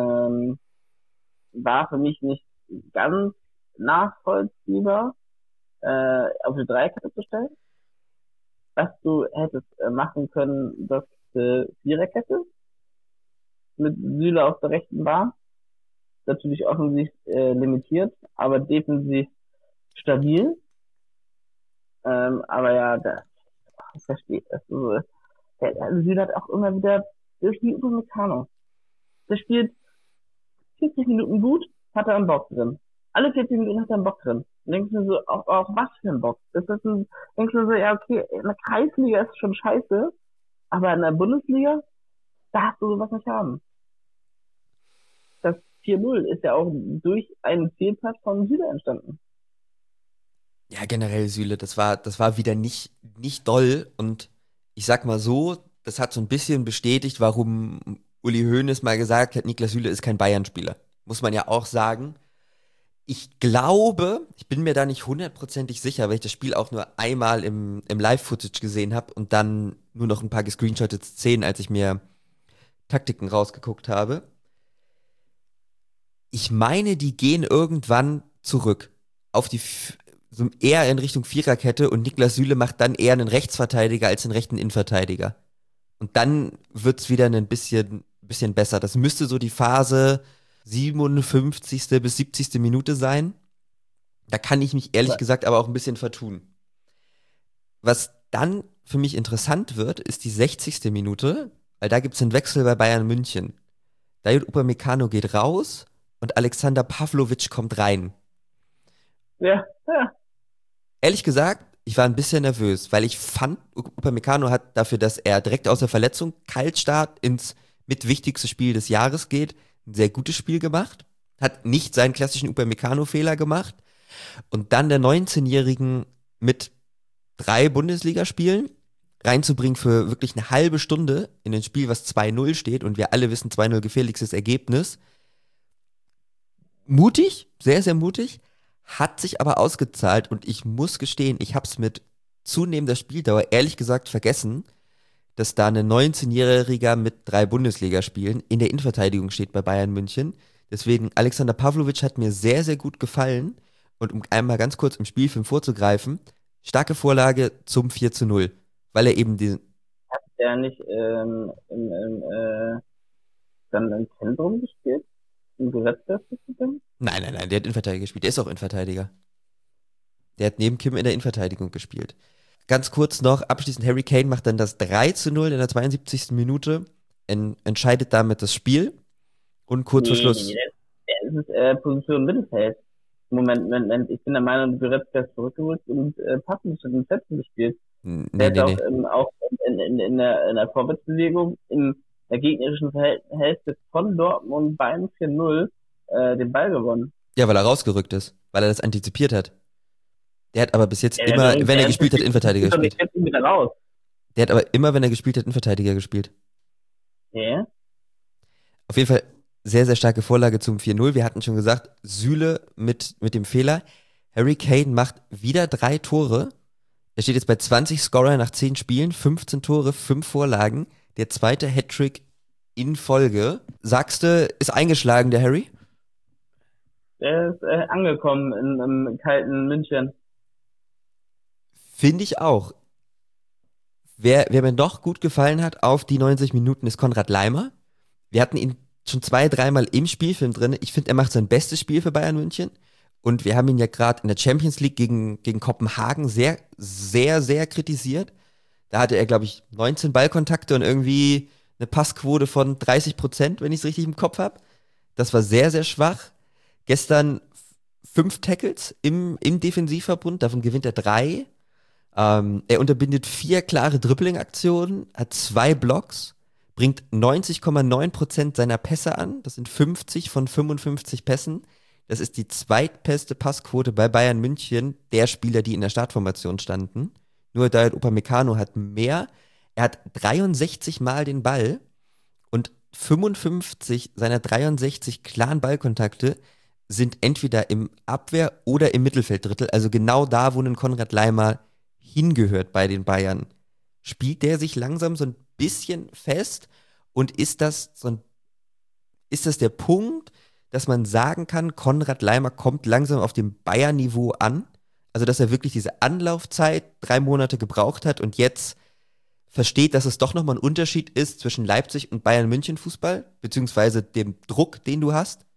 war für mich nicht ganz nachvollziehbar, auf die Dreierkette zu stellen. Was du hättest machen können, das Viererkette mit Süle auf der rechten Bahn. Natürlich offensiv limitiert, aber defensiv stabil. Aber ja, ich verstehe das. Also, Süle hat auch immer wieder, der spielt Upamecano. Der spielt 40 Minuten gut, hat er einen Bock drin. Alle 40 Minuten hat er einen Bock drin. Und denkst du so, auch was für ein Bock. Denkst du so, ja, okay, in der Kreisliga ist schon scheiße, aber in der Bundesliga, da hast du sowas nicht haben. Das 4-0 ist ja auch durch einen Fehlpass von Süle entstanden. Ja, generell Süle, das war wieder nicht doll und ich sag mal so, das hat so ein bisschen bestätigt, warum Uli Hoeneß mal gesagt hat, Niklas Süle ist kein Bayern-Spieler. Muss man ja auch sagen. Ich glaube, ich bin mir da nicht hundertprozentig sicher, weil ich das Spiel auch nur einmal im Live-Footage gesehen habe und dann nur noch ein paar gescreenshottete Szenen, als ich mir Taktiken rausgeguckt habe. Ich meine, die gehen irgendwann zurück auf so eher in Richtung Viererkette und Niklas Süle macht dann eher einen Rechtsverteidiger als einen rechten Innenverteidiger. Und dann wird's wieder ein bisschen besser. Das müsste so die Phase 57. bis 70. Minute sein. Da kann ich mich ehrlich gesagt aber auch ein bisschen vertun. Was dann für mich interessant wird, ist die 60. Minute, weil da gibt es einen Wechsel bei Bayern München. Dayot Upamecano geht raus und Alexander Pavlovic kommt rein. Ja, ja. Ehrlich gesagt, ich war ein bisschen nervös, weil ich fand, Upamecano hat dafür, dass er direkt aus der Verletzung Kaltstart ins mit wichtigste Spiel des Jahres geht, ein sehr gutes Spiel gemacht. Hat nicht seinen klassischen Upamecano-Fehler gemacht. Und dann der 19-Jährigen mit 3 Bundesligaspielen reinzubringen für wirklich eine halbe Stunde in ein Spiel, was 2-0 steht und wir alle wissen, 2-0 gefährlichstes Ergebnis. Mutig, sehr, sehr mutig, hat sich aber ausgezahlt und ich muss gestehen, ich habe es mit zunehmender Spieldauer ehrlich gesagt vergessen, dass da ein 19-Jähriger mit 3 Bundesligaspielen in der Innenverteidigung steht bei Bayern München. Deswegen, Alexander Pavlovic hat mir sehr, sehr gut gefallen. Und um einmal ganz kurz im Spielfilm vorzugreifen, starke Vorlage zum 4-0, weil er eben diesen... Hat der nicht dann im Zentrum gespielt? Im Goretzka-System? Nein, der hat Innenverteidiger gespielt, der ist auch Innenverteidiger. Der hat neben Kim in der Innenverteidigung gespielt. Ganz kurz noch, abschließend, Harry Kane macht dann das 3-0 in der 72. Minute, entscheidet damit das Spiel und kurz vor Schluss... Das ist Position Mittelfeld. Moment, ich bin der Meinung, Goretzka ist zurückgeholt und passend zu den Plätzen gespielt. Der hat auch in der Vorwärtsbewegung in der gegnerischen Hälfte von Dortmund beim 4-0 den Ball gewonnen. Ja, weil er rausgerückt ist, weil er das antizipiert hat. Der hat aber bis jetzt immer, wenn er gespielt hat, Innenverteidiger gespielt. Der hat aber immer, wenn er gespielt hat, Innenverteidiger gespielt. Ja. Auf jeden Fall sehr, sehr starke Vorlage zum 4-0. Wir hatten schon gesagt, Süle mit dem Fehler. Harry Kane macht wieder 3 Tore. Er steht jetzt bei 20 Scorer nach 10 Spielen, 15 Tore, 5 Vorlagen. Der zweite Hattrick in Folge. Sagst du, ist eingeschlagen, der Harry? Der ist angekommen im kalten München. Finde ich auch. Wer mir doch gut gefallen hat auf die 90 Minuten ist Konrad Laimer. Wir hatten ihn schon 2-3 Mal im Spielfilm drin. Ich finde, er macht sein bestes Spiel für Bayern München. Und wir haben ihn ja gerade in der Champions League gegen Kopenhagen sehr, sehr, sehr kritisiert. Da hatte er, glaube ich, 19 Ballkontakte und irgendwie eine Passquote von 30%, wenn ich es richtig im Kopf habe. Das war sehr, sehr schwach. Gestern 5 Tackles im Defensivverbund, davon gewinnt er 3. Er unterbindet 4 klare Dribbling-Aktionen, hat 2 Blocks, bringt 90,9% seiner Pässe an. Das sind 50 von 55 Pässen. Das ist die zweitbeste Passquote bei Bayern München, der Spieler, die in der Startformation standen. Nur Dayot Upamecano hat mehr. Er hat 63 Mal den Ball und 55 seiner 63 klaren Ballkontakte sind entweder im Abwehr- oder im Mittelfelddrittel, also genau da, wo ein Konrad Laimer hingehört bei den Bayern. Spielt der sich langsam so ein bisschen fest und ist das der Punkt, dass man sagen kann, Konrad Laimer kommt langsam auf dem Bayern-Niveau an? Also, dass er wirklich diese Anlaufzeit 3 Monate gebraucht hat und jetzt versteht, dass es doch nochmal ein Unterschied ist zwischen Leipzig und Bayern München Fußball, beziehungsweise dem Druck, den du hast?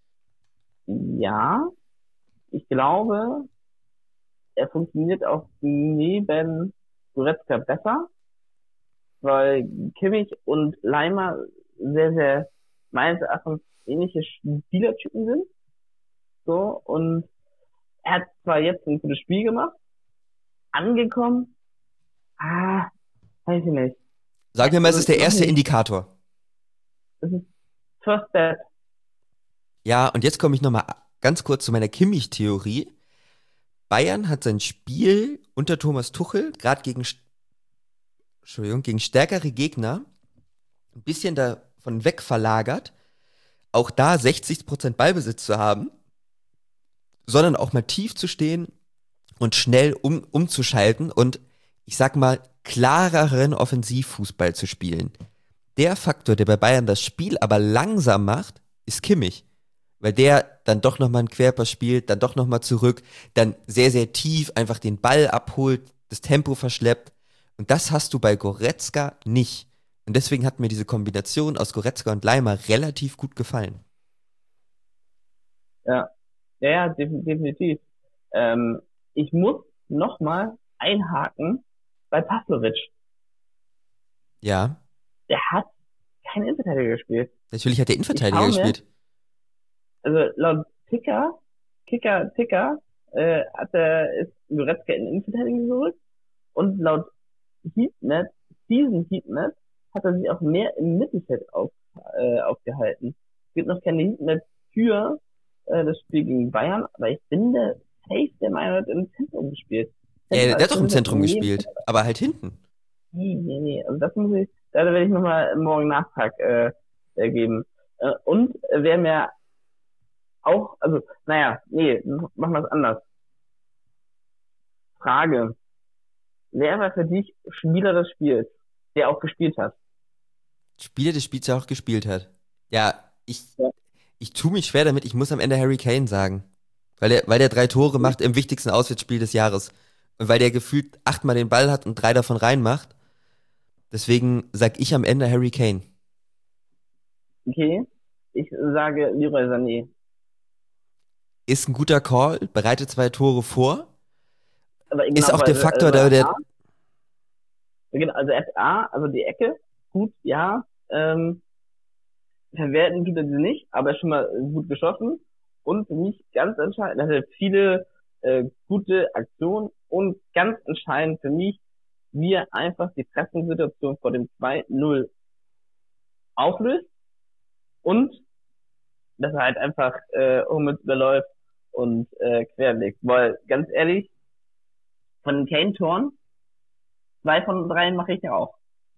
Ja, ich glaube, er funktioniert auch neben Goretzka besser, weil Kimmich und Laimer sehr, sehr meines Erachtens ähnliche Spielertypen sind. So, und er hat zwar jetzt ein gutes Spiel gemacht, angekommen, weiß ich nicht. Sagen wir mal, es ist der erste Indikator. Es ist First Step. Ja, und jetzt komme ich nochmal ganz kurz zu meiner Kimmich-Theorie. Bayern hat sein Spiel unter Thomas Tuchel gerade gegen stärkere Gegner ein bisschen davon wegverlagert, auch da 60% Ballbesitz zu haben, sondern auch mal tief zu stehen und schnell umzuschalten und, ich sag mal, klareren Offensivfußball zu spielen. Der Faktor, der bei Bayern das Spiel aber langsam macht, ist Kimmich. Weil der dann doch nochmal einen Querpass spielt, dann doch nochmal zurück, dann sehr, sehr tief einfach den Ball abholt, das Tempo verschleppt. Und das hast du bei Goretzka nicht. Und deswegen hat mir diese Kombination aus Goretzka und Laimer relativ gut gefallen. Ja, definitiv. Ich muss nochmal einhaken bei Pavlovic. Ja. Der hat keinen Innenverteidiger gespielt. Natürlich hat der Innenverteidiger gespielt. Also laut Ticker, ist Goretzka in Innenverteidiger geholt. Und laut Heatmap, hat er sich auch mehr im Mittelfeld aufgehalten. Es gibt noch keine Heatmap für das Spiel gegen Bayern, aber ich bin der Meinung, er hat im Zentrum gespielt. Der hat doch im Zentrum gespielt, aber halt hinten. Nee, also das muss ich, da werde ich nochmal morgen Nachtrag geben. Und wer mir auch, also, machen wir es anders. Frage. Wer war für dich Spieler des Spiels, der auch gespielt hat? Spieler des Spiels, der auch gespielt hat. Ja, ich tue mich schwer damit, ich muss am Ende Harry Kane sagen. Weil der 3 Tore macht im wichtigsten Auswärtsspiel des Jahres. Und weil der gefühlt 8-mal den Ball hat und 3 davon reinmacht. Deswegen sag ich am Ende Harry Kane. Okay, ich sage Leroy Sané. Ist ein guter Call, bereitet 2 Tore vor. Aber ist auch der Faktor, der genau, also also die Ecke, gut, ja. Verwerten tut er sie nicht, aber er ist schon mal gut geschossen. Und für mich ganz entscheidend, er hatte viele gute Aktionen und ganz entscheidend für mich, wie er einfach die Pressing-Situation vor dem 2-0 auflöst und dass er halt einfach Hummels überläuft und querlegt. Weil, ganz ehrlich, von den Kane-Toren, 2 von 3 mache ich ja auch.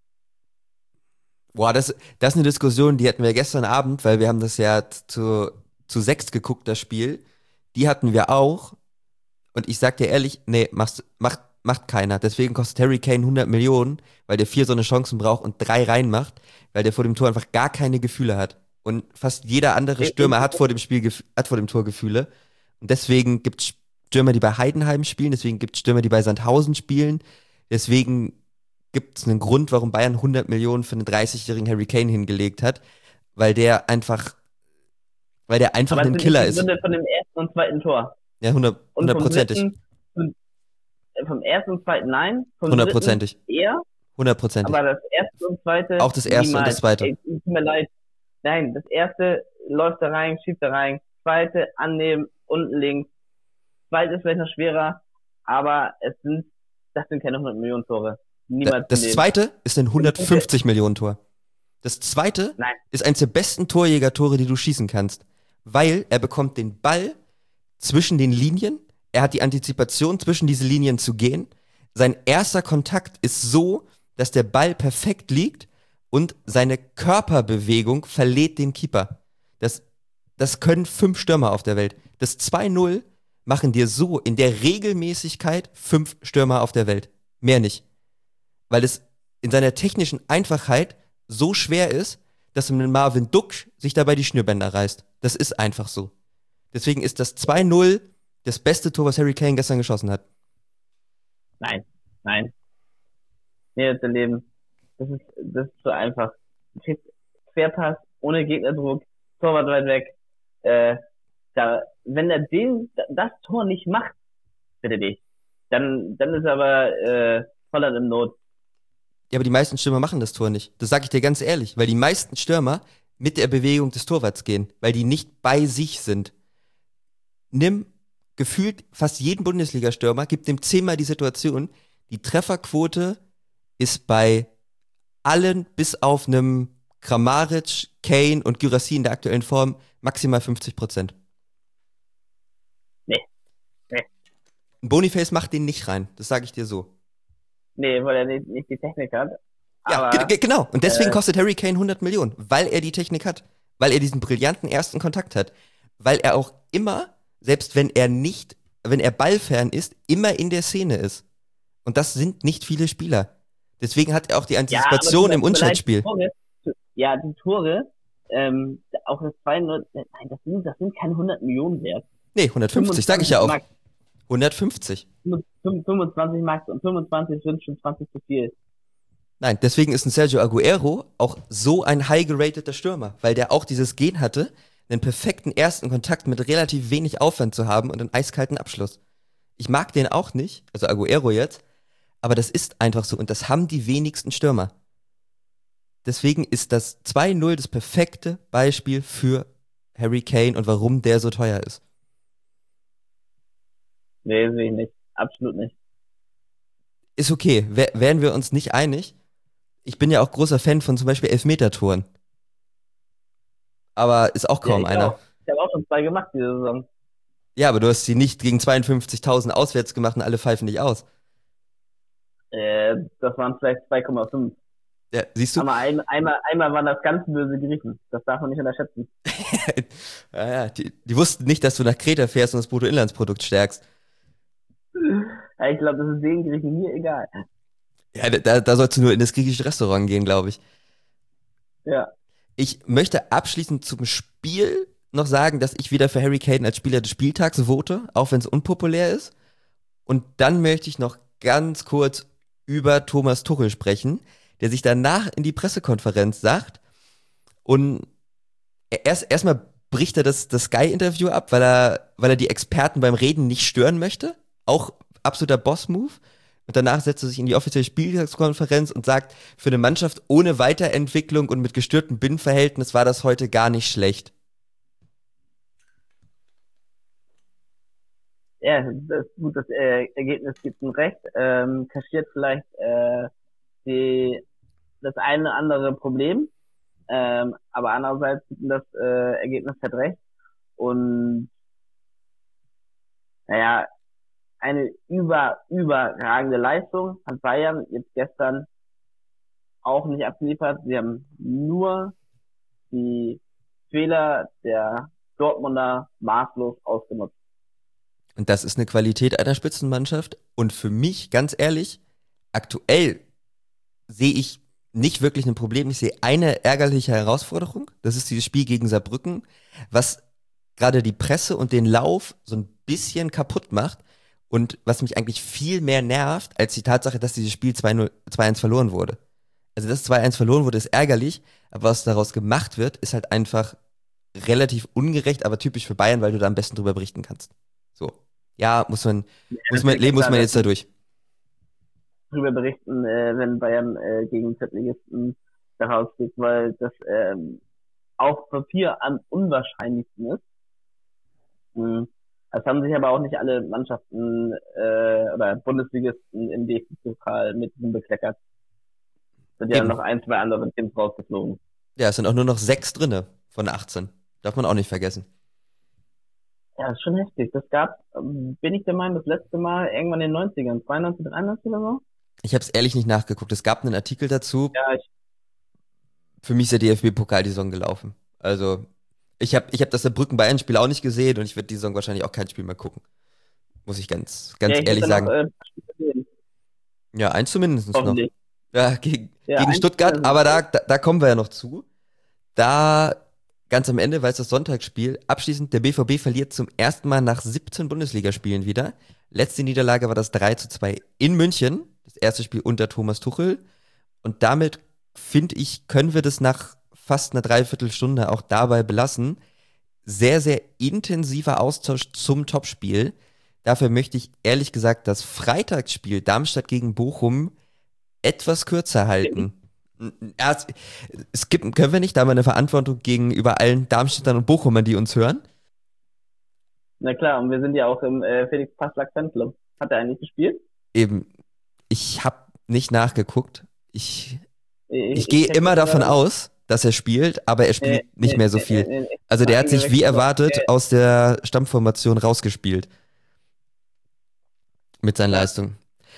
Boah, das ist eine Diskussion, die hatten wir gestern Abend, weil wir haben das ja zu 6 geguckt, das Spiel. Die hatten wir auch. Und ich sag dir ehrlich, nee, macht keiner. Deswegen kostet Harry Kane 100 Millionen, weil der 4 so eine Chancen braucht und 3 reinmacht, weil der vor dem Tor einfach gar keine Gefühle hat. Und fast jeder andere Stürmer hat vor dem Tor Gefühle. Und deswegen gibt's Stürmer, die bei Heidenheim spielen, deswegen gibt's Stürmer, die bei Sandhausen spielen. Deswegen gibt's einen Grund, warum Bayern 100 Millionen für einen 30-jährigen Harry Kane hingelegt hat, weil der einfach ein Killer ist. Von dem ersten und zweiten Tor. Ja, 100%. Vom ersten und zweiten nein, vom 100%. eher. 100%. Aber das erste und zweite. Auch das erste und das zweite. Ey, tut mir leid. Nein, das erste läuft da rein, schiebt da rein. Zweite annehmen, unten links. Zweite ist vielleicht noch schwerer, aber das sind keine 100 Millionen Tore. Niemals. Das zweite ist ein 150 Millionen Tor. Das zweite ist eines der besten Torjäger-Tore, die du schießen kannst. Weil er bekommt den Ball zwischen den Linien, er hat die Antizipation, zwischen diese Linien zu gehen. Sein erster Kontakt ist so, dass der Ball perfekt liegt und seine Körperbewegung verlädt den Keeper. Das können 5 Stürmer auf der Welt. Das 2-0 machen dir so in der Regelmäßigkeit 5 Stürmer auf der Welt. Mehr nicht. Weil es in seiner technischen Einfachheit so schwer ist, dass ein Marvin Duksch sich dabei die Schnürbänder reißt. Das ist einfach so. Deswegen ist das 2-0 das beste Tor, was Harry Kane gestern geschossen hat. Nein. Nee, das Leben. Das ist so einfach. Querpass, ohne Gegnerdruck, Torwart weit weg. Wenn er das Tor nicht macht, bitte dich, dann ist aber Holland im Not. Ja, aber die meisten Stürmer machen das Tor nicht. Das sage ich dir ganz ehrlich, weil die meisten Stürmer mit der Bewegung des Torwarts gehen, weil die nicht bei sich sind. Nimm gefühlt fast jeden Bundesliga-Stürmer, gib dem 10-mal die Situation, die Trefferquote ist bei allen bis auf einem Kramaric, Kane und Guirassy in der aktuellen Form maximal 50%. Nee. Boniface macht den nicht rein, das sage ich dir so. Nee, weil er nicht die Technik hat. Ja, genau. Und deswegen kostet Harry Kane 100 Millionen, weil er die Technik hat. Weil er diesen brillanten ersten Kontakt hat. Weil er auch immer, selbst wenn er ballfern ist, immer in der Szene ist. Und das sind nicht viele Spieler. Deswegen hat er auch die Antizipation im Unschaltspiel. Die Tore, auch das 2-0, nein, das sind keine 100 Millionen wert. Nee, 150, sag ich ja auch. 150. 25 Max und 25 sind schon 20 zu viel. Nein, deswegen ist ein Sergio Aguero auch so ein high gerateter Stürmer, weil der auch dieses Gen hatte, einen perfekten ersten Kontakt mit relativ wenig Aufwand zu haben und einen eiskalten Abschluss. Ich mag den auch nicht, also Aguero jetzt, aber das ist einfach so und das haben die wenigsten Stürmer. Deswegen ist das 2-0 das perfekte Beispiel für Harry Kane und warum der so teuer ist. Nee, sehe ich nicht. Absolut nicht. Ist okay, wären wir uns nicht einig. Ich bin ja auch großer Fan von zum Beispiel Elfmeter-Toren. Aber ist auch Ja, kaum ich einer. auch. Ich habe auch schon 2 gemacht diese Saison. Ja, aber du hast sie nicht gegen 52.000 auswärts gemacht und alle pfeifen dich aus. Das waren vielleicht 2,5. Ja, siehst du? Aber einmal waren das ganz böse Griechen. Das darf man nicht unterschätzen. Ja, die wussten nicht, dass du nach Kreta fährst und das Bruttoinlandsprodukt stärkst. Ja, ich glaube, das ist den Griechen mir egal. Ja, da sollst du nur in das griechische Restaurant gehen, glaube ich. Ja. Ich möchte abschließend zum Spiel noch sagen, dass ich wieder für Harry Kane als Spieler des Spieltags vote, auch wenn es unpopulär ist. Und dann möchte ich noch ganz kurz über Thomas Tuchel sprechen, der sich danach in die Pressekonferenz sagt und erstmal bricht er das Sky-Interview ab, weil er die Experten beim Reden nicht stören möchte. Auch absoluter Boss-Move. Und danach setzt er sich in die offizielle Spieltagskonferenz und sagt, für eine Mannschaft ohne Weiterentwicklung und mit gestörtem Binnenverhältnis war das heute gar nicht schlecht. Ja, das ist gut, das Ergebnis gibt ihm recht. Kaschiert vielleicht das eine oder andere Problem. Aber andererseits gibt ihm das Ergebnis halt recht. Und naja, eine überragende Leistung hat Bayern jetzt gestern auch nicht abgeliefert. Sie haben nur die Fehler der Dortmunder maßlos ausgenutzt. Und das ist eine Qualität einer Spitzenmannschaft. Und für mich, ganz ehrlich, aktuell sehe ich nicht wirklich ein Problem. Ich sehe eine ärgerliche Herausforderung. Das ist dieses Spiel gegen Saarbrücken, was gerade die Presse und den Lauf so ein bisschen kaputt macht. Und was mich eigentlich viel mehr nervt, als die Tatsache, dass dieses Spiel 2-1 verloren wurde. Also, dass 2-1 verloren wurde, ist ärgerlich, aber was daraus gemacht wird, ist halt einfach relativ ungerecht, aber typisch für Bayern, weil du da am besten drüber berichten kannst. So. Ja, muss man jetzt da durch. Drüber berichten, wenn Bayern gegen Zweitligisten daraus fliegt, weil das auf Papier am unwahrscheinlichsten ist. Das haben sich aber auch nicht alle Mannschaften oder Bundesligisten im DFB-Pokal mit diesem bekleckert. Sind ja noch 1, 2 andere Teams rausgeflogen. Ja, es sind auch nur noch 6 drinne von 18. Darf man auch nicht vergessen. Ja, das ist schon heftig. Das gab, bin ich der Meinung, das letzte Mal irgendwann in den 90ern, 92, 93 oder so? Ich habe es ehrlich nicht nachgeguckt. Es gab einen Artikel dazu. Ja, Für mich ist der DFB-Pokal die Saison gelaufen. Also, ich hab das Saarbrücken-Bayern-Spiel auch nicht gesehen und ich werde die Saison wahrscheinlich auch kein Spiel mehr gucken. Muss ich ganz ehrlich sagen. Ja, eins zumindest noch. Ja, gegen Stuttgart, aber da kommen wir ja noch zu. Da, ganz am Ende, weil es das Sonntagsspiel, abschließend, der BVB verliert zum ersten Mal nach 17 Bundesligaspielen wieder. Letzte Niederlage war das 3-2 in München. Das erste Spiel unter Thomas Tuchel. Und damit, finde ich, können wir das nach fast einer Dreiviertelstunde auch dabei belassen. Sehr, sehr intensiver Austausch zum Topspiel. Dafür möchte ich ehrlich gesagt das Freitagsspiel Darmstadt gegen Bochum etwas kürzer halten. Ja, können wir nicht, da haben wir eine Verantwortung gegenüber allen Darmstädtern und Bochumern, die uns hören? Na klar, und wir sind ja auch im Felix Passlack Fanclub. Hat er eigentlich gespielt? Eben, ich habe nicht nachgeguckt. Ich gehe immer davon aus, dass er spielt, aber er spielt nicht mehr so viel. Also der hat sich wie erwartet aus der Stammformation rausgespielt. Mit seinen Leistungen.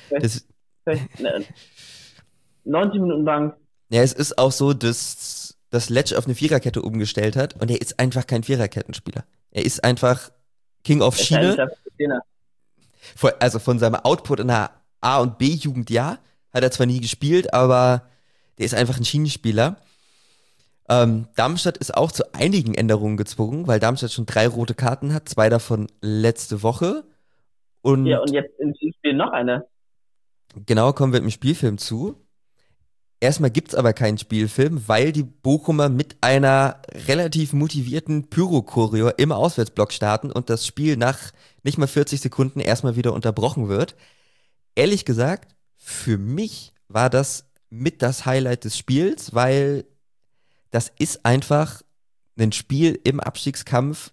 90 Minuten lang. Ja, es ist auch so, dass Letsch auf eine Viererkette umgestellt hat und er ist einfach kein Viererkettenspieler. Er ist einfach King of Schiene. Also von seinem Output in der A- und B-Jugend, ja, hat er zwar nie gespielt, aber der ist einfach ein Schienenspieler. Darmstadt ist auch zu einigen Änderungen gezwungen, weil Darmstadt schon 3 rote Karten hat, 2 davon letzte Woche. Und jetzt im Spiel noch eine. Genau, kommen wir im Spielfilm zu. Erstmal gibt's aber keinen Spielfilm, weil die Bochumer mit einer relativ motivierten Pyro-Choreo im Auswärtsblock starten und das Spiel nach nicht mal 40 Sekunden erstmal wieder unterbrochen wird. Ehrlich gesagt, für mich war das mit das Highlight des Spiels, weil das ist einfach ein Spiel im Abstiegskampf.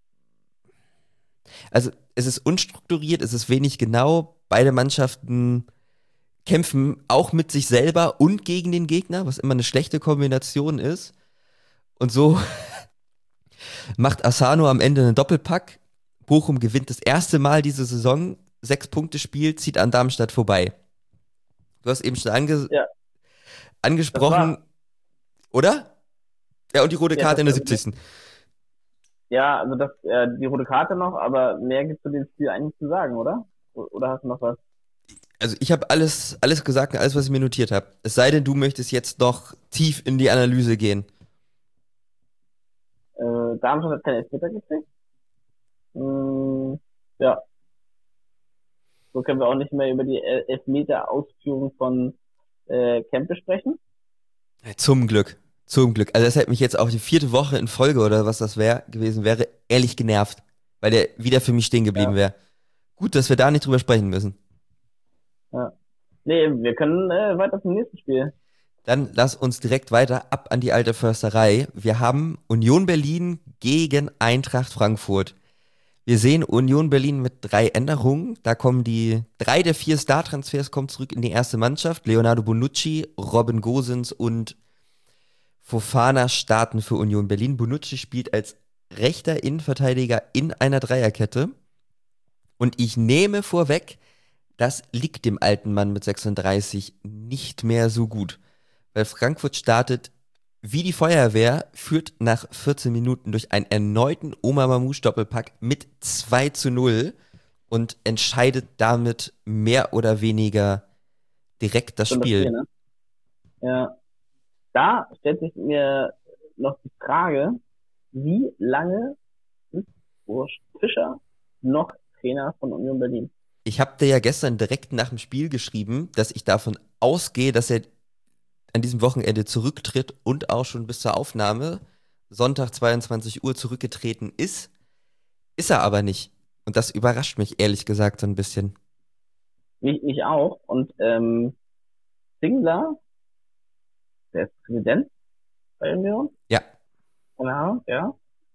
Also es ist unstrukturiert, es ist wenig genau. Beide Mannschaften kämpfen auch mit sich selber und gegen den Gegner, was immer eine schlechte Kombination ist. Und so macht Asano am Ende einen Doppelpack. Bochum gewinnt das erste Mal diese Saison, 6 Punkte Spiel, zieht an Darmstadt vorbei. Du hast eben schon Ja, angesprochen, oder? Ja, und die rote ja, Karte in der das, 70. ja, also die rote Karte noch, aber mehr gibt's zu dem Spiel eigentlich zu sagen, oder? Oder hast du noch was? Also ich habe alles gesagt, alles, was ich mir notiert habe. Es sei denn, du möchtest jetzt noch tief in die Analyse gehen. Darmstadt hat keinen Elfmeter gekriegt. Ja, so können wir auch nicht mehr über die Elfmeter-Ausführung von Kempe sprechen. Zum Glück. Zum Glück. Also das hätte mich jetzt auch die 4. Woche in Folge oder was das gewesen wäre, ehrlich genervt. Weil der wieder für mich stehen geblieben Ja, wäre. Gut, dass wir da nicht drüber sprechen müssen. ja. Nee, wir können weiter zum nächsten Spiel. Dann lass uns direkt weiter ab an die alte Försterei. Wir haben Union Berlin gegen Eintracht Frankfurt. Wir sehen Union Berlin mit 3 Änderungen. Da kommen 3 der 4 Star-Transfers kommen zurück in die erste Mannschaft. Leonardo Bonucci, Robin Gosens und Fofana starten für Union Berlin. Bonucci spielt als rechter Innenverteidiger in einer Dreierkette. Und ich nehme vorweg, das liegt dem alten Mann mit 36 nicht mehr so gut. Weil Frankfurt startet wie die Feuerwehr, führt nach 14 Minuten durch einen erneuten Omar Mamouche-Doppelpack mit 2:0 und entscheidet damit mehr oder weniger direkt das Schon das Spiel. Spiel, ne? Ja. Da stellt sich mir noch die Frage, wie lange ist Urs Fischer noch Trainer von Union Berlin? Ich habe dir ja gestern direkt nach dem Spiel geschrieben, dass ich davon ausgehe, dass er an diesem Wochenende zurücktritt und auch schon bis zur Aufnahme Sonntag 22 Uhr zurückgetreten ist. Ist er aber nicht. Und das überrascht mich ehrlich gesagt so ein bisschen. Mich auch. Und Singler, der ist Präsident bei Union, Ja, genau, ja.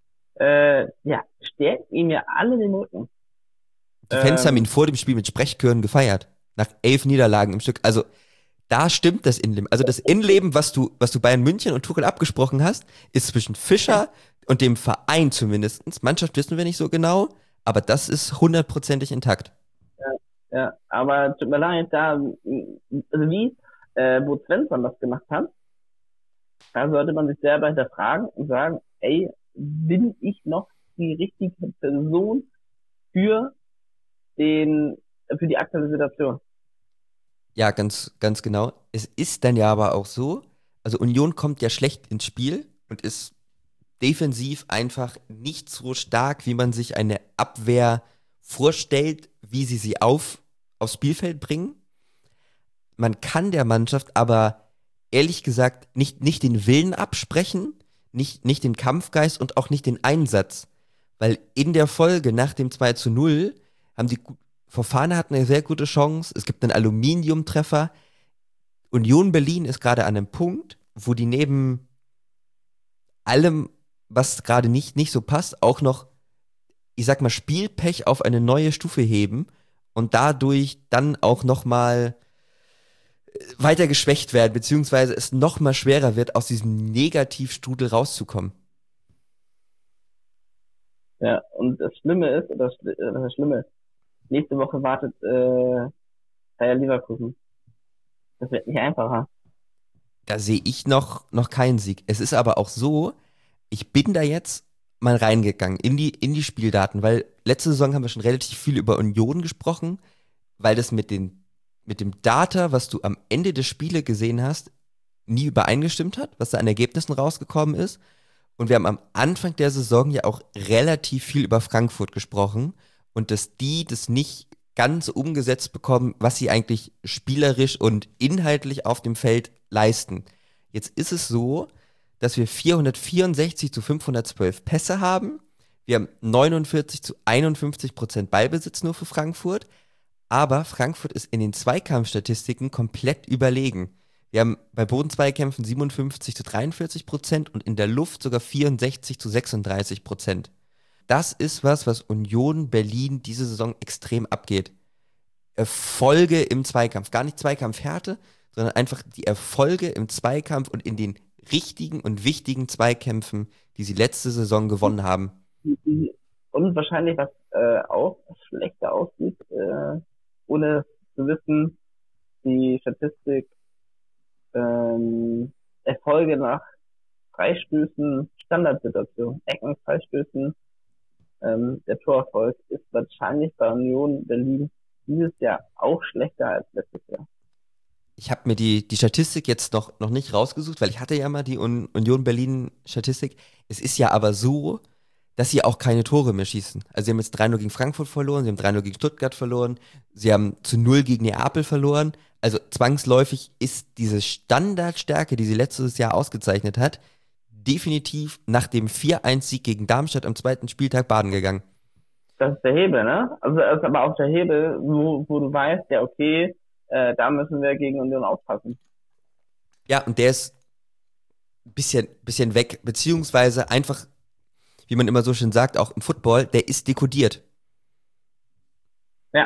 Ja, stärkt ihm ja alle den Rücken. die Fans haben ihn Ähm, vor dem Spiel mit Sprechchören gefeiert. Nach 11 Niederlagen im Stück. Also da stimmt das Innenleben. Also das Innenleben, was du Bayern München und Tuchel abgesprochen hast, ist zwischen Fischer und dem Verein zumindest. Mannschaft wissen wir nicht so genau, aber das ist 100%ig intakt. ja, aber tut mir leid, also wie Bo Svensson das gemacht hat, da sollte man sich selber hinterfragen und sagen, ey, bin ich noch die richtige Person für für die aktuelle Situation? Ja, ganz genau. Es ist dann ja aber auch so, also Union kommt ja schlecht ins Spiel und ist defensiv einfach nicht so stark, wie man sich eine Abwehr vorstellt, wie sie aufs Spielfeld bringen. Man kann der Mannschaft aber ehrlich gesagt nicht den Willen absprechen, nicht den Kampfgeist und auch nicht den Einsatz. Weil in der Folge nach dem 2:0 haben Fofana hat eine sehr gute Chance, es gibt einen Aluminiumtreffer. Union Berlin ist gerade an einem Punkt, wo die neben allem, was gerade nicht so passt, auch noch, ich sag mal, Spielpech auf eine neue Stufe heben und dadurch dann auch nochmal weiter geschwächt werden, beziehungsweise es nochmal schwerer wird, aus diesem Negativstrudel rauszukommen. Ja, und das Schlimme ist, das Schlimme ist, nächste Woche wartet Bayer Leverkusen. Das wird nicht einfacher. Da sehe ich noch keinen Sieg. Es ist aber auch so, ich bin da jetzt mal reingegangen in die Spieldaten, weil letzte Saison haben wir schon relativ viel über Union gesprochen, weil das mit dem Data, was du am Ende des Spiele gesehen hast, nie übereingestimmt hat, was da an Ergebnissen rausgekommen ist. Und wir haben am Anfang der Saison ja auch relativ viel über Frankfurt gesprochen und dass die das nicht ganz umgesetzt bekommen, was sie eigentlich spielerisch und inhaltlich auf dem Feld leisten. Jetzt ist es so, dass wir 464 zu 512 Pässe haben. Wir haben 49 zu 51% Ballbesitz nur für Frankfurt. Aber Frankfurt ist in den Zweikampfstatistiken komplett überlegen. Wir haben bei Bodenzweikämpfen 57-43% und in der Luft sogar 64-36%. Das ist was Union Berlin diese Saison extrem abgeht. Erfolge im Zweikampf, gar nicht Zweikampfhärte, sondern einfach die Erfolge im Zweikampf und in den richtigen und wichtigen Zweikämpfen, die sie letzte Saison gewonnen haben. Und wahrscheinlich, was auch schlechter aussieht, ohne zu wissen, die Statistik, Erfolge nach Freistößen, Standardsituation, Ecken, Freistößen, der Torerfolg ist wahrscheinlich bei Union Berlin dieses Jahr auch schlechter als letztes Jahr. Ich habe mir die Statistik jetzt noch nicht rausgesucht, weil ich hatte ja mal die Union Berlin Statistik. Es ist ja aber so, dass sie auch keine Tore mehr schießen. Also sie haben jetzt 3-0 gegen Frankfurt verloren, sie haben 3-0 gegen Stuttgart verloren, sie haben zu 0 gegen Neapel verloren. Also zwangsläufig ist diese Standardstärke, die sie letztes Jahr ausgezeichnet hat, definitiv nach dem 4-1-Sieg gegen Darmstadt am zweiten Spieltag baden gegangen. Das ist der Hebel, ne? Also das ist aber auch der Hebel, wo du weißt, ja okay, da müssen wir gegen Union aufpassen. Ja, und der ist ein bisschen weg, beziehungsweise einfach, wie man immer so schön sagt, auch im Football, der ist dekodiert. Ja.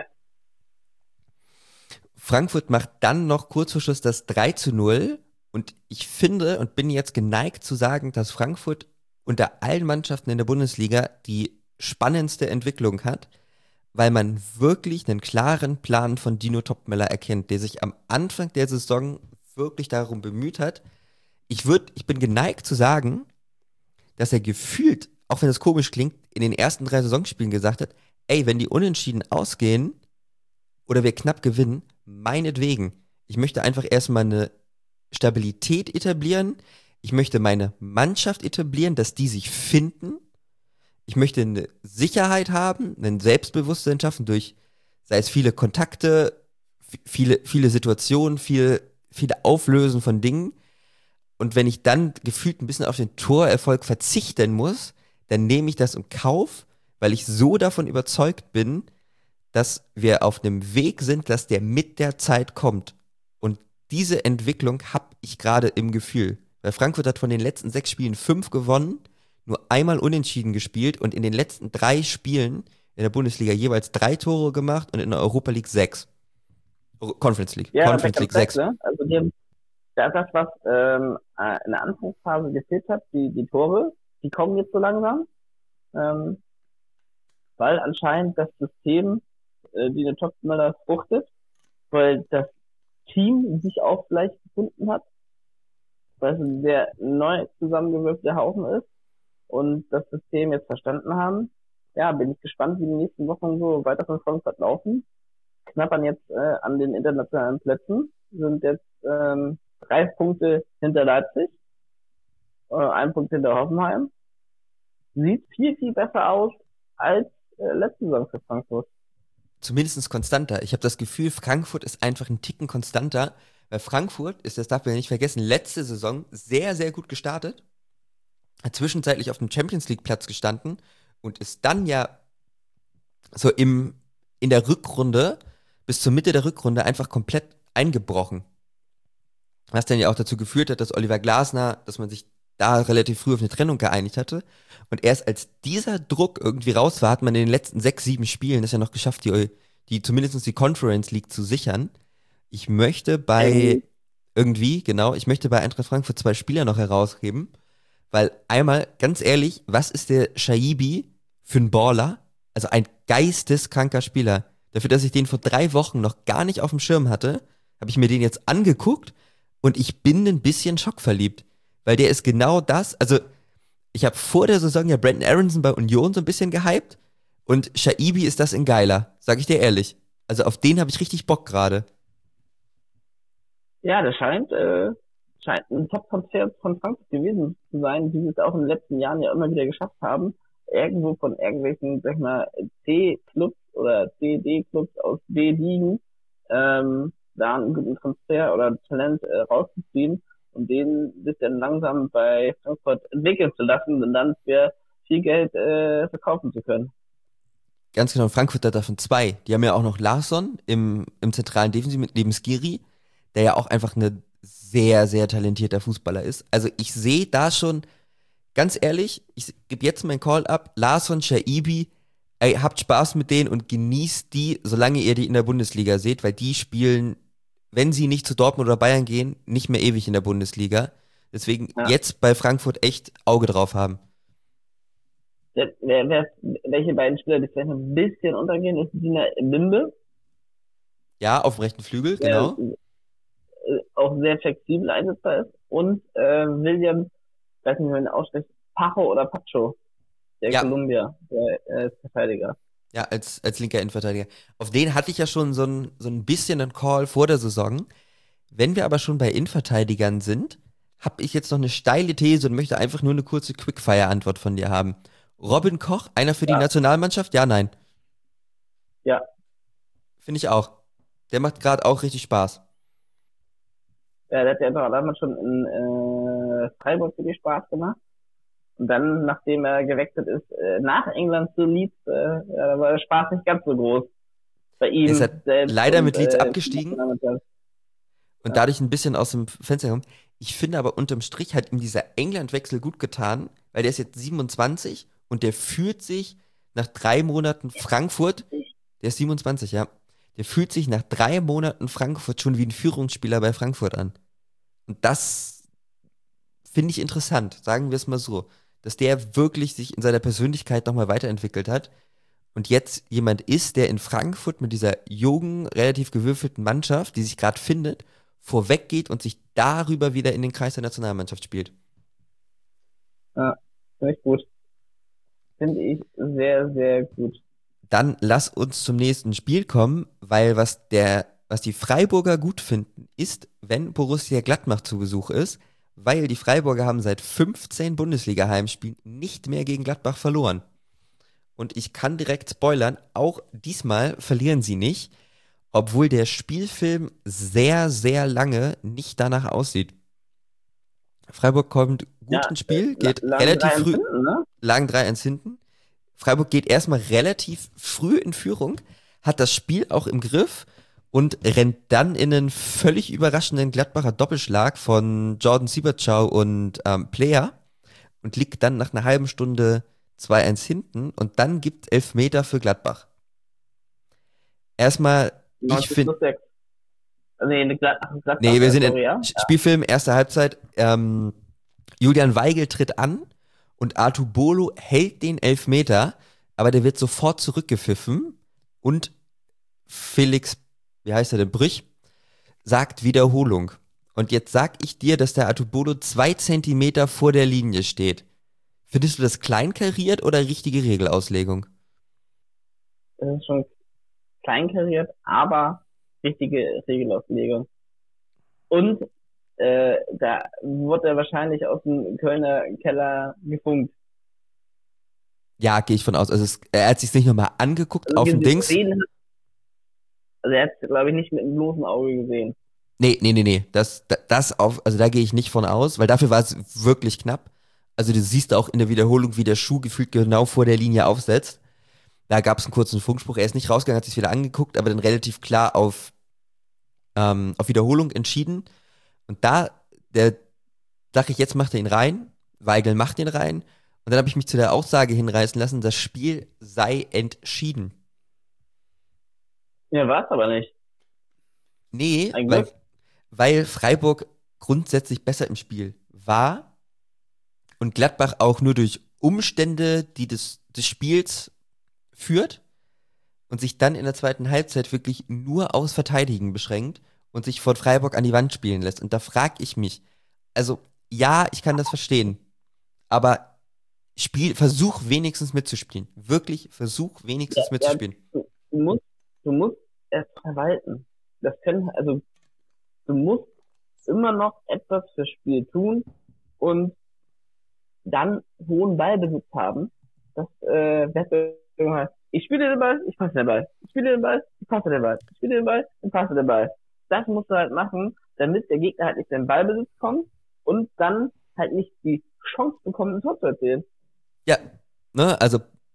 Frankfurt macht dann noch kurz vor Schluss das 3-0 und ich finde und bin jetzt geneigt zu sagen, dass Frankfurt unter allen Mannschaften in der Bundesliga die spannendste Entwicklung hat, weil man wirklich einen klaren Plan von Dino Topmeller erkennt, der sich am Anfang der Saison wirklich darum bemüht hat. Ich bin geneigt zu sagen, dass er gefühlt, auch wenn es komisch klingt, in den ersten 3 Saisonspielen gesagt hat, ey, wenn die unentschieden ausgehen oder wir knapp gewinnen, meinetwegen. Ich möchte einfach erstmal eine Stabilität etablieren. Ich möchte meine Mannschaft etablieren, dass die sich finden. Ich möchte eine Sicherheit haben, ein Selbstbewusstsein schaffen durch, sei es viele Kontakte, viele Situationen, viele Auflösen von Dingen. Und wenn ich dann gefühlt ein bisschen auf den Torerfolg verzichten muss, dann nehme ich das in Kauf, weil ich so davon überzeugt bin, dass wir auf einem Weg sind, dass der mit der Zeit kommt. Und diese Entwicklung habe ich gerade im Gefühl. Weil Frankfurt hat von den letzten 6 Spielen 5 gewonnen, nur einmal unentschieden gespielt und in den letzten 3 Spielen in der Bundesliga jeweils 3 Tore gemacht und in der Europa League 6. Conference League. Ja, Conference League 6. Ne? Also das, was in der Anfangsphase gefehlt hat, die Tore, die kommen jetzt so langsam, weil anscheinend das System, die eine Topmöller fruchtet, weil das Team sich auch vielleicht gefunden hat, weil es ein sehr neu zusammengewürfelter Haufen ist und das System jetzt verstanden haben. Ja, bin ich gespannt, wie die nächsten Wochen so weiter von Frankfurt laufen. Knappern jetzt an den internationalen Plätzen, sind jetzt 3 Punkte hinter Leipzig, 1 Punkt hinter Hoffenheim. Sieht viel, viel besser aus als letzte Saison für Frankfurt. Zumindest konstanter. Ich habe das Gefühl, Frankfurt ist einfach ein Ticken konstanter, weil Frankfurt ist, das darf man ja nicht vergessen, letzte Saison sehr, sehr gut gestartet, hat zwischenzeitlich auf dem Champions League Platz gestanden und ist dann ja so in der Rückrunde bis zur Mitte der Rückrunde einfach komplett eingebrochen. Was dann ja auch dazu geführt hat, dass Oliver Glasner, dass man sich da relativ früh auf eine Trennung geeinigt hatte. Und erst als dieser Druck irgendwie raus war, hat man in den letzten 6, 7 Spielen es ja noch geschafft, die zumindest die Conference League zu sichern. Ich möchte bei Eintracht Frankfurt 2 Spieler noch herausheben, weil einmal, ganz ehrlich, was ist der Shaibi für ein Baller? Also ein geisteskranker Spieler. Dafür, dass ich den vor 3 Wochen noch gar nicht auf dem Schirm hatte, habe ich mir den jetzt angeguckt und ich bin ein bisschen schockverliebt. Weil der ist genau das, also ich habe vor der Saison ja Brandon Aronson bei Union so ein bisschen gehypt und Shaibi ist das in geiler, sag ich dir ehrlich. Also auf den habe ich richtig Bock gerade. Ja, das scheint ein Top-Transfer von Frankfurt gewesen zu sein, die es auch in den letzten Jahren ja immer wieder geschafft haben, irgendwo von irgendwelchen, sag ich mal, C-Clubs oder D-Clubs aus D-Ligen da einen guten Transfer oder Talent rauszuziehen und den sich dann langsam bei Frankfurt entwickeln zu lassen und dann für viel Geld verkaufen zu können. Ganz genau, Frankfurt hat davon 2. Die haben ja auch noch Larsson im zentralen Defensiv mit neben Skiri, der ja auch einfach eine sehr, sehr talentierter Fußballer ist. Also ich sehe da schon, ganz ehrlich, ich gebe jetzt meinen Call ab, Larsson, Shaibi, ey, habt Spaß mit denen und genießt die, solange ihr die in der Bundesliga seht, weil die spielen, wenn sie nicht zu Dortmund oder Bayern gehen, nicht mehr ewig in der Bundesliga. Deswegen Ja. jetzt bei Frankfurt echt Auge drauf haben. Welche beiden Spieler, die vielleicht noch ein bisschen untergehen, ist Dina Bimbe, Ja, auf dem rechten Flügel, der genau. auch sehr flexibel einsetzbar ist. Und William, ich weiß nicht, wie man ihn ausspricht, Pacho oder Pacho, der Ja, Columbia, der Verteidiger. ja, als linker Innenverteidiger. Auf den hatte ich ja schon so ein bisschen einen Call vor der Saison. Wenn wir aber schon bei Innenverteidigern sind, habe ich jetzt noch eine steile These und möchte einfach nur eine kurze Quickfire-Antwort von dir haben. Robin Koch, einer für die Ja, Nationalmannschaft? Ja, nein. ja, Finde ich auch. Der macht gerade auch richtig Spaß. der hat ja einfach damals schon in Freiburg wirklich Spaß gemacht. Und dann, nachdem er gewechselt ist, nach England zu Leeds, ja, da war der Spaß nicht ganz so groß bei Er ist ihm halt selbst leider und mit Leeds für die abgestiegen Nationalmannschaft. und Ja, dadurch ein bisschen aus dem Fenster gekommen. Ich finde aber unterm Strich hat ihm dieser England-Wechsel gut getan, weil der ist jetzt 27 und der fühlt sich nach 3 Monaten Frankfurt, der ist 27, ja, der fühlt sich nach 3 Monaten Frankfurt schon wie ein Führungsspieler bei Frankfurt an. Und das finde ich interessant, sagen wir es mal so, dass der wirklich sich in seiner Persönlichkeit nochmal weiterentwickelt hat und jetzt jemand ist, der in Frankfurt mit dieser jungen, relativ gewürfelten Mannschaft, die sich gerade findet, vorweggeht und sich darüber wieder in den Kreis der Nationalmannschaft spielt. ja, finde ich gut. Finde ich sehr, sehr gut. Dann lass uns zum nächsten Spiel kommen, weil was die Freiburger gut finden, ist, wenn Borussia Gladbach zu Besuch ist, weil die Freiburger haben seit 15 Bundesliga-Heimspielen nicht mehr gegen Gladbach verloren. Und ich kann direkt spoilern, auch diesmal verlieren sie nicht, obwohl der Spielfilm sehr, sehr lange nicht danach aussieht. Freiburg kommt gut Ja, ins Spiel, geht lagen relativ drei früh, empfinden, ne? lagen 3-1 hinten. Freiburg geht erstmal relativ früh in Führung, hat das Spiel auch im Griff und rennt dann in einen völlig überraschenden Gladbacher Doppelschlag von Jordan Siebertschau und Player und liegt dann nach einer halben Stunde 2-1 hinten und dann gibt Elfmeter für Gladbach. Erstmal, ich 90 finde, plus 6. Nee, Gladbach, nee, wir sind in sorry, ja. Spielfilm, erste Halbzeit, Julian Weigel tritt an und Artur Bolo hält den Elfmeter, aber der wird sofort zurückgepfiffen und Felix, wie heißt er denn, Brüch, sagt Wiederholung. Und jetzt sag ich dir, dass der Artur Bolo 2 Zentimeter vor der Linie steht. Findest du das kleinkariert oder richtige Regelauslegung? Das ist schon kleinkariert, aber richtige Regelauslegung. Und da wurde er wahrscheinlich aus dem Kölner Keller gefunkt. Ja, gehe ich von aus. Also er hat sich nicht nochmal angeguckt Also auf dem Dings. also er hat es, glaube ich, nicht mit dem bloßen Auge gesehen. Nee. Also da gehe ich nicht von aus, weil dafür war es wirklich knapp. Also du siehst auch in der Wiederholung, wie der Schuh gefühlt genau vor der Linie aufsetzt. Da gab es einen kurzen Funkspruch. Er ist nicht rausgegangen, hat sich wieder angeguckt, aber dann relativ klar auf Wiederholung entschieden. Und da, der, sag ich, jetzt macht er ihn rein. Weigel macht ihn rein. Und dann habe ich mich zu der Aussage hinreißen lassen, das Spiel sei entschieden. Ja, war es aber nicht. Nee, Ein weil, Glück. weil Freiburg grundsätzlich besser im Spiel war und Gladbach auch nur durch Umstände, die des Spiels führt und sich dann in der zweiten Halbzeit wirklich nur aufs Verteidigen beschränkt und sich von Freiburg an die Wand spielen lässt. Und da frage ich mich, also ja, ich kann das verstehen, aber versuch wenigstens mitzuspielen. Wirklich, versuch Ja, wenigstens ja, mitzuspielen. du musst es verwalten. Also du musst immer noch etwas fürs Spiel tun und dann hohen Ballbesitz haben. Das Wettbewerb heißt, ich spiele den Ball, ich passe den Ball. Ich spiele den Ball, ich passe den Ball. Ich spiele den Ball, ich passe den Ball. Das musst du halt machen, damit der Gegner halt nicht in den Ballbesitz kommt und dann halt nicht die Chance bekommt, ein Tor zu erzielen. Ja, ne, also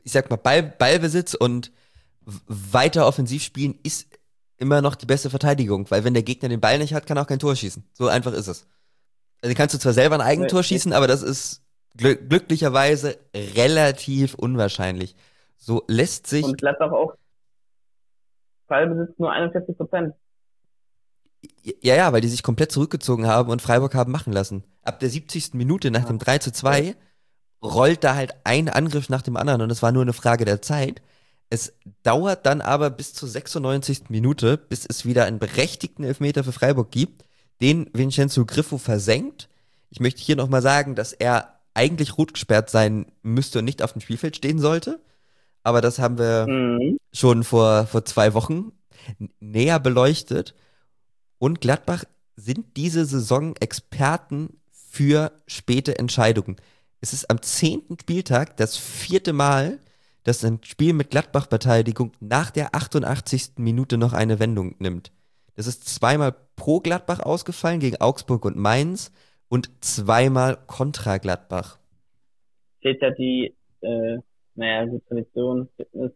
ich sag mal, Ballbesitz und weiter offensiv spielen ist immer noch die beste Verteidigung, weil wenn der Gegner den Ball nicht hat, kann er auch kein Tor schießen. So einfach ist es. Also kannst du zwar selber ein Eigentor schießen, aber das ist glücklicherweise relativ unwahrscheinlich. So lässt sich... Und Gladbach auch Ballbesitz nur 41%. Ja, weil die sich komplett zurückgezogen haben und Freiburg haben machen lassen. Ab der 70. Minute nach dem 3:2 rollt da halt ein Angriff nach dem anderen und es war nur eine Frage der Zeit. Es dauert dann aber bis zur 96. Minute, bis es wieder einen berechtigten Elfmeter für Freiburg gibt, den Vincenzo Griffo versenkt. Ich möchte hier nochmal sagen, dass er eigentlich rot gesperrt sein müsste und nicht auf dem Spielfeld stehen sollte. Aber das haben wir schon vor 2 Wochen näher beleuchtet. Und Gladbach sind diese Saison Experten für späte Entscheidungen. Es ist am 10. Spieltag das 4. Mal, dass ein Spiel mit Gladbach-Beteiligung nach der 88. Minute noch eine Wendung nimmt. Das ist 2-mal pro Gladbach ausgefallen gegen Augsburg und Mainz und 2-mal kontra Gladbach. Steht ja die, die Tradition, Fitness,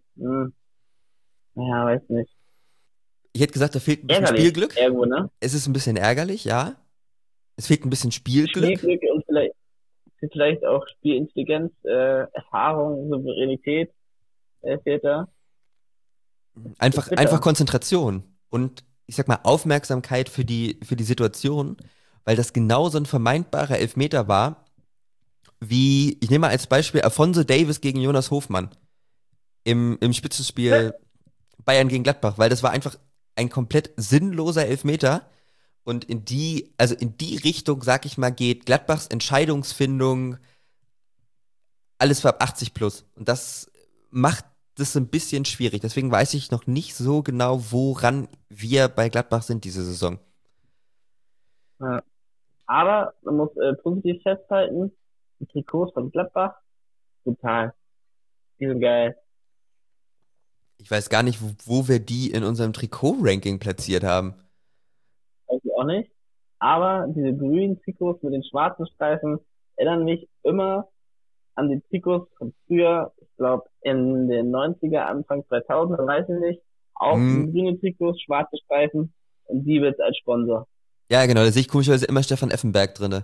weiß nicht. Ich hätte gesagt, da fehlt ein bisschen Ärgerlich, Spielglück. Irgendwo, ne? Es ist ein bisschen ärgerlich, ja. Es fehlt ein bisschen Spielglück. Spielglück und vielleicht auch Spielintelligenz, Erfahrung, Souveränität fehlt da. Einfach Konzentration und ich sag mal Aufmerksamkeit für die Situation, weil das genau so ein vermeintbarer Elfmeter war, wie, ich nehme mal als Beispiel Alphonso Davies gegen Jonas Hofmann im Spitzenspiel Bayern gegen Gladbach, weil das war einfach ein komplett sinnloser Elfmeter und in die Richtung, sag ich mal, geht Gladbachs Entscheidungsfindung alles für ab 80 plus und das macht das ein bisschen schwierig. Deswegen weiß ich noch nicht so genau, woran wir bei Gladbach sind diese Saison. Ja. Aber man muss positiv festhalten, die Trikots von Gladbach, total. Die sind geil. Ich weiß gar nicht, wo wir die in unserem Trikot-Ranking platziert haben. Weiß ich auch nicht. Aber diese grünen Trikots mit den schwarzen Streifen erinnern mich immer an die Trikots von früher, ich glaube in den 90er, Anfang 2000, weiß ich nicht. Auch grüne Trikots, schwarze Streifen und die wird als Sponsor. Ja, genau, da sehe ich komischerweise immer Stefan Effenberg drinne.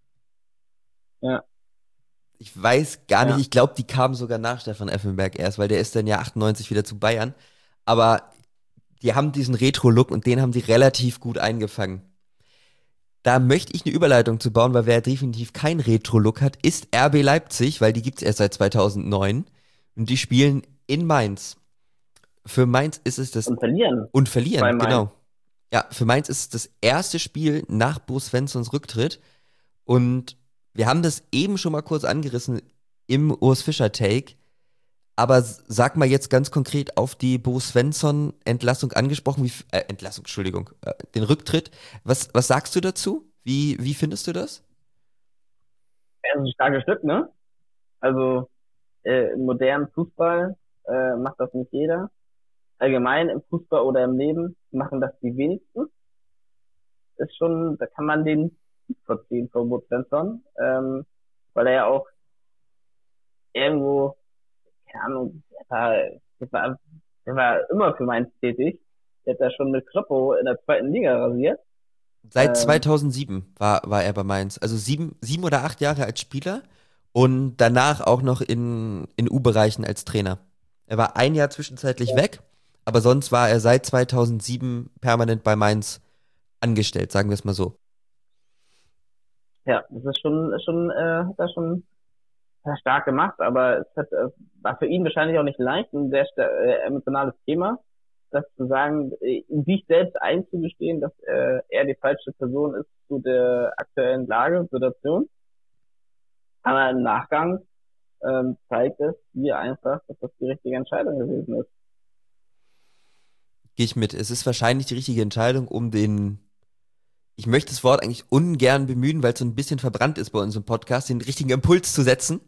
Ja. Ich weiß gar nicht, ich glaube, die kamen sogar nach Stefan Effenberg erst, weil der ist dann ja 98 wieder zu Bayern. Aber die haben diesen Retro-Look und den haben sie relativ gut eingefangen. Da möchte ich eine Überleitung zu bauen, weil wer definitiv keinen Retro-Look hat, ist RB Leipzig, weil die gibt's erst seit 2009 und die spielen in Mainz. Für Mainz ist es das... Und verlieren. Und verlieren, genau. Ja, für Mainz ist es das erste Spiel nach Bo Svenssons Rücktritt und wir haben das eben schon mal kurz angerissen im Urs Fischer Take, aber sag mal jetzt ganz konkret auf die Bo Svensson Entlassung angesprochen, den Rücktritt. Was sagst du dazu? Wie findest du das? Ja, das ist ein starkes Stück, ne? Also im modernen Fußball macht das nicht jeder. Allgemein im Fußball oder im Leben machen das die wenigsten. Ist schon, da kann man den verziehen von Bo Svensson, weil er ja auch irgendwo, keine Ahnung, der war immer für Mainz tätig. Der hat da schon mit Kloppo in der 2. Liga rasiert. Seit 2007 war er bei Mainz. Also 7 oder 8 Jahre als Spieler und danach auch noch in U-Bereichen als Trainer. Er war ein Jahr zwischenzeitlich weg, aber sonst war er seit 2007 permanent bei Mainz angestellt, sagen wir es mal so. Ja, das ist hat er schon stark gemacht, aber war für ihn wahrscheinlich auch nicht leicht, ein sehr emotionales Thema, das zu sagen, sich selbst einzugestehen, dass er die falsche Person ist zu der aktuellen Lage, Situation. Aber im Nachgang zeigt es mir einfach, dass das die richtige Entscheidung gewesen ist. Gehe ich mit. Es ist wahrscheinlich die richtige Entscheidung, ich möchte das Wort eigentlich ungern bemühen, weil es so ein bisschen verbrannt ist bei uns im Podcast, den richtigen Impuls zu setzen.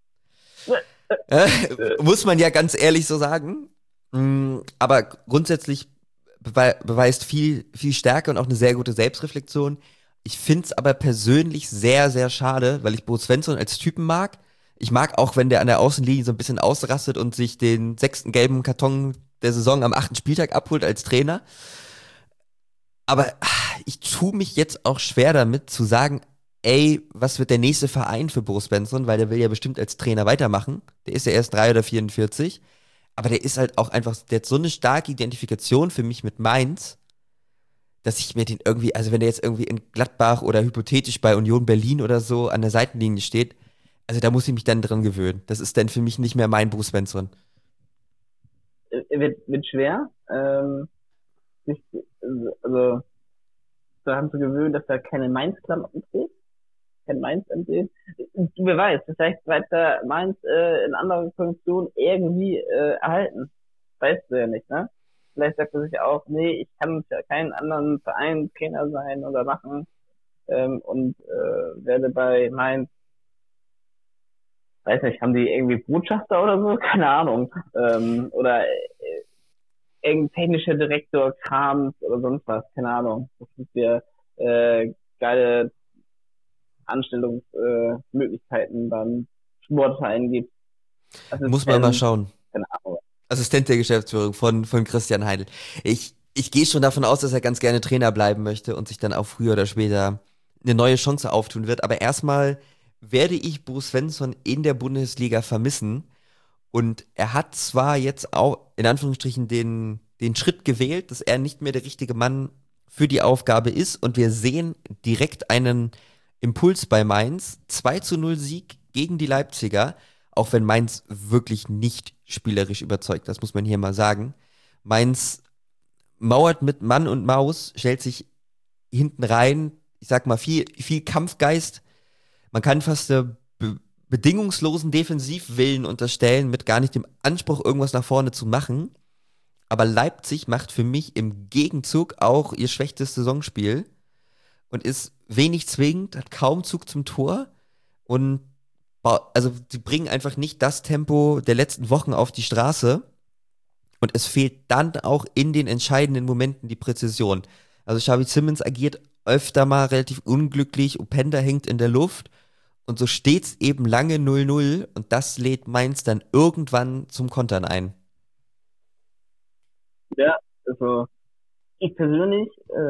Muss man ja ganz ehrlich so sagen. Aber grundsätzlich beweist viel, viel Stärke und auch eine sehr gute Selbstreflexion. Ich finde es aber persönlich sehr, sehr schade, weil ich Bo Svensson als Typen mag. Ich mag auch, wenn der an der Außenlinie so ein bisschen ausrastet und sich den 6. gelben Karton der Saison am 8. Spieltag abholt als Trainer. Aber ich tue mich jetzt auch schwer damit zu sagen, ey, was wird der nächste Verein für Bo Svensson, weil der will ja bestimmt als Trainer weitermachen. Der ist ja erst 3 oder 44. Aber der ist halt auch einfach, der hat so eine starke Identifikation für mich mit Mainz, dass ich mir den irgendwie, also wenn der jetzt irgendwie in Gladbach oder hypothetisch bei Union Berlin oder so an der Seitenlinie steht, also da muss ich mich dann dran gewöhnen. Das ist dann für mich nicht mehr mein Bo Svensson. Wird schwer, sich, also daran zu gewöhnen, dass er keine Mainz-Klamotten trägt, kein Mainz angeht. Wer weiß, vielleicht bleibt da Mainz in anderen Funktionen irgendwie erhalten. Weißt du ja nicht, ne? Vielleicht sagt er sich auch, nee, ich kann für keinen anderen Verein Trainer sein oder machen und werde bei Mainz, weiß nicht, haben die irgendwie Botschafter oder so? Keine Ahnung. Oder irgendein technischer Direktor Krams oder sonst was, keine Ahnung. Das ist ja geile Anstellungsmöglichkeiten beim Sportverein gibt. Muss man mal schauen. Keine Ahnung. Assistent der Geschäftsführung von Christian Heidel. Ich gehe schon davon aus, dass er ganz gerne Trainer bleiben möchte und sich dann auch früher oder später eine neue Chance auftun wird. Aber erstmal werde ich Bo Svensson in der Bundesliga vermissen. Und er hat zwar jetzt auch in Anführungsstrichen den Schritt gewählt, dass er nicht mehr der richtige Mann für die Aufgabe ist. Und wir sehen direkt einen Impuls bei Mainz. 2:0 Sieg gegen die Leipziger. Auch wenn Mainz wirklich nicht spielerisch überzeugt, das muss man hier mal sagen. Mainz mauert mit Mann und Maus, stellt sich hinten rein, ich sag mal, viel Kampfgeist. Man kann fast bedingungslosen Defensivwillen unterstellen, mit gar nicht dem Anspruch, irgendwas nach vorne zu machen. Aber Leipzig macht für mich im Gegenzug auch ihr schwächstes Saisonspiel und ist wenig zwingend, hat kaum Zug zum Tor und also sie bringen einfach nicht das Tempo der letzten Wochen auf die Straße und es fehlt dann auch in den entscheidenden Momenten die Präzision. Also Xavi Simons agiert öfter mal relativ unglücklich, Openda hängt in der Luft und so steht's eben lange 0:0 und das lädt Mainz dann irgendwann zum Kontern ein. Ja, also ich persönlich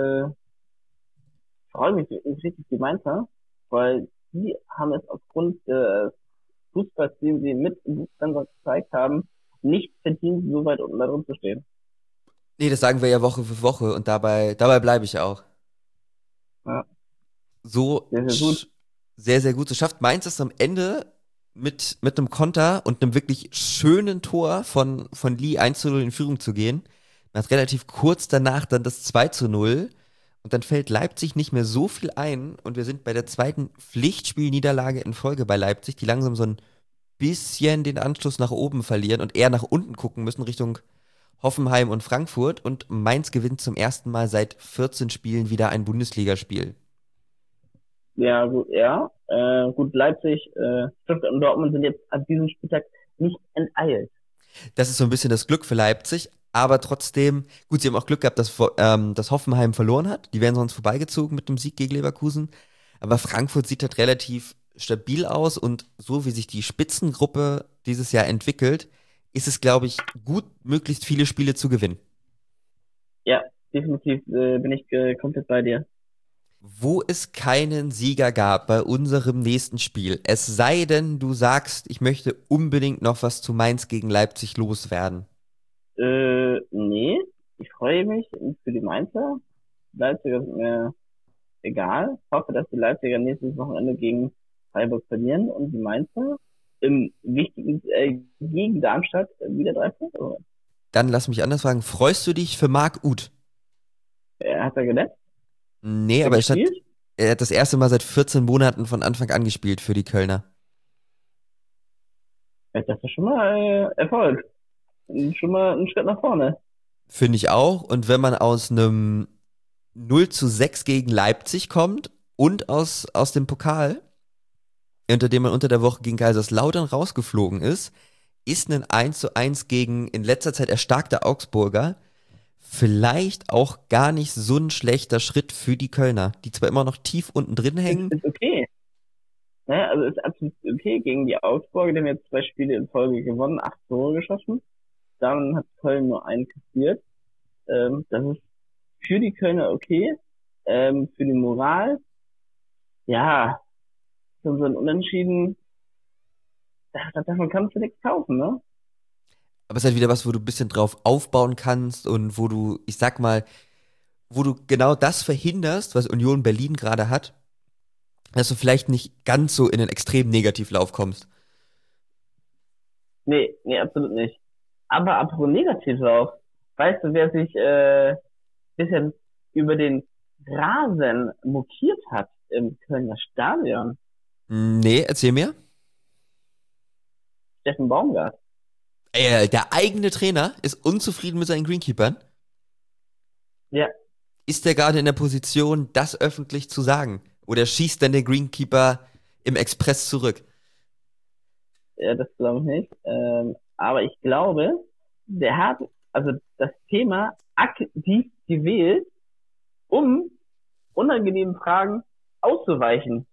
freue mich richtig die Mainzer, weil die haben es aufgrund des Fußballs, den sie mit dann gezeigt haben, nicht verdient, so weit unten da drin zu stehen. Nee, das sagen wir ja Woche für Woche und dabei bleibe ich auch. Ja. So Sehr, sehr gut. Sehr, sehr gut. So schafft Mainz es am Ende mit einem Konter und einem wirklich schönen Tor von Lee 1:0 in Führung zu gehen. Man hat relativ kurz danach dann das 2:0 und dann fällt Leipzig nicht mehr so viel ein und wir sind bei der zweiten Pflichtspielniederlage in Folge bei Leipzig, die langsam so ein bisschen den Anschluss nach oben verlieren und eher nach unten gucken müssen Richtung Hoffenheim und Frankfurt und Mainz gewinnt zum ersten Mal seit 14 Spielen wieder ein Bundesligaspiel. Ja, gut, ja. Gut, Leipzig, Stuttgart und Dortmund sind jetzt an diesem Spieltag nicht enteilt. Das ist so ein bisschen das Glück für Leipzig, aber trotzdem, gut, sie haben auch Glück gehabt, dass Hoffenheim verloren hat. Die wären sonst vorbeigezogen mit dem Sieg gegen Leverkusen. Aber Frankfurt sieht halt relativ stabil aus und so wie sich die Spitzengruppe dieses Jahr entwickelt, ist es, glaube ich, gut, möglichst viele Spiele zu gewinnen. Ja, definitiv bin ich komplett bei dir. Wo es keinen Sieger gab bei unserem nächsten Spiel, es sei denn, du sagst, ich möchte unbedingt noch was zu Mainz gegen Leipzig loswerden. Nee, ich freue mich für die Mainzer. Leipziger sind mir egal. Ich hoffe, dass die Leipziger nächstes Wochenende gegen Freiburg verlieren und die Mainzer im wichtigen gegen Darmstadt wieder 3 Punkte. Dann lass mich anders fragen, freust du dich für Marc Uth? Hat er geletzt? Nee, aber er hat das erste Mal seit 14 Monaten von Anfang an gespielt für die Kölner. Das ist schon mal Erfolg. Schon mal ein Schritt nach vorne. Finde ich auch. Und wenn man aus einem 0:6 gegen Leipzig kommt und aus dem Pokal, unter dem man unter der Woche gegen Kaiserslautern rausgeflogen ist ein 1:1 gegen in letzter Zeit erstarkte Augsburger vielleicht auch gar nicht so ein schlechter Schritt für die Kölner, die zwar immer noch tief unten drin hängen. Ist okay. Ne? Also ist absolut okay gegen die Augsburger, die haben jetzt 2 Spiele in Folge gewonnen, 8 Tore geschossen. Dann hat Köln nur einen kassiert. Das ist für die Kölner okay. Für die Moral, ja, so ein Unentschieden, davon kannst du nichts kaufen, ne? Aber es ist halt wieder was, wo du ein bisschen drauf aufbauen kannst und wo du, ich sag mal, wo du genau das verhinderst, was Union Berlin gerade hat, dass du vielleicht nicht ganz so in einen extremen Negativlauf kommst. Nee, absolut nicht. Aber apropos Negativlauf, weißt du, wer sich bisschen über den Rasen mokiert hat im Kölner Stadion? Nee, erzähl mir. Steffen Baumgart. Der eigene Trainer ist unzufrieden mit seinen Greenkeepern. Ja, Ist der gerade in der Position, das öffentlich zu sagen? Oder schießt dann der Greenkeeper im Express zurück? das glaube ich nicht. Aber ich glaube, der hat also das Thema aktiv gewählt, um unangenehmen Fragen auszuweichen.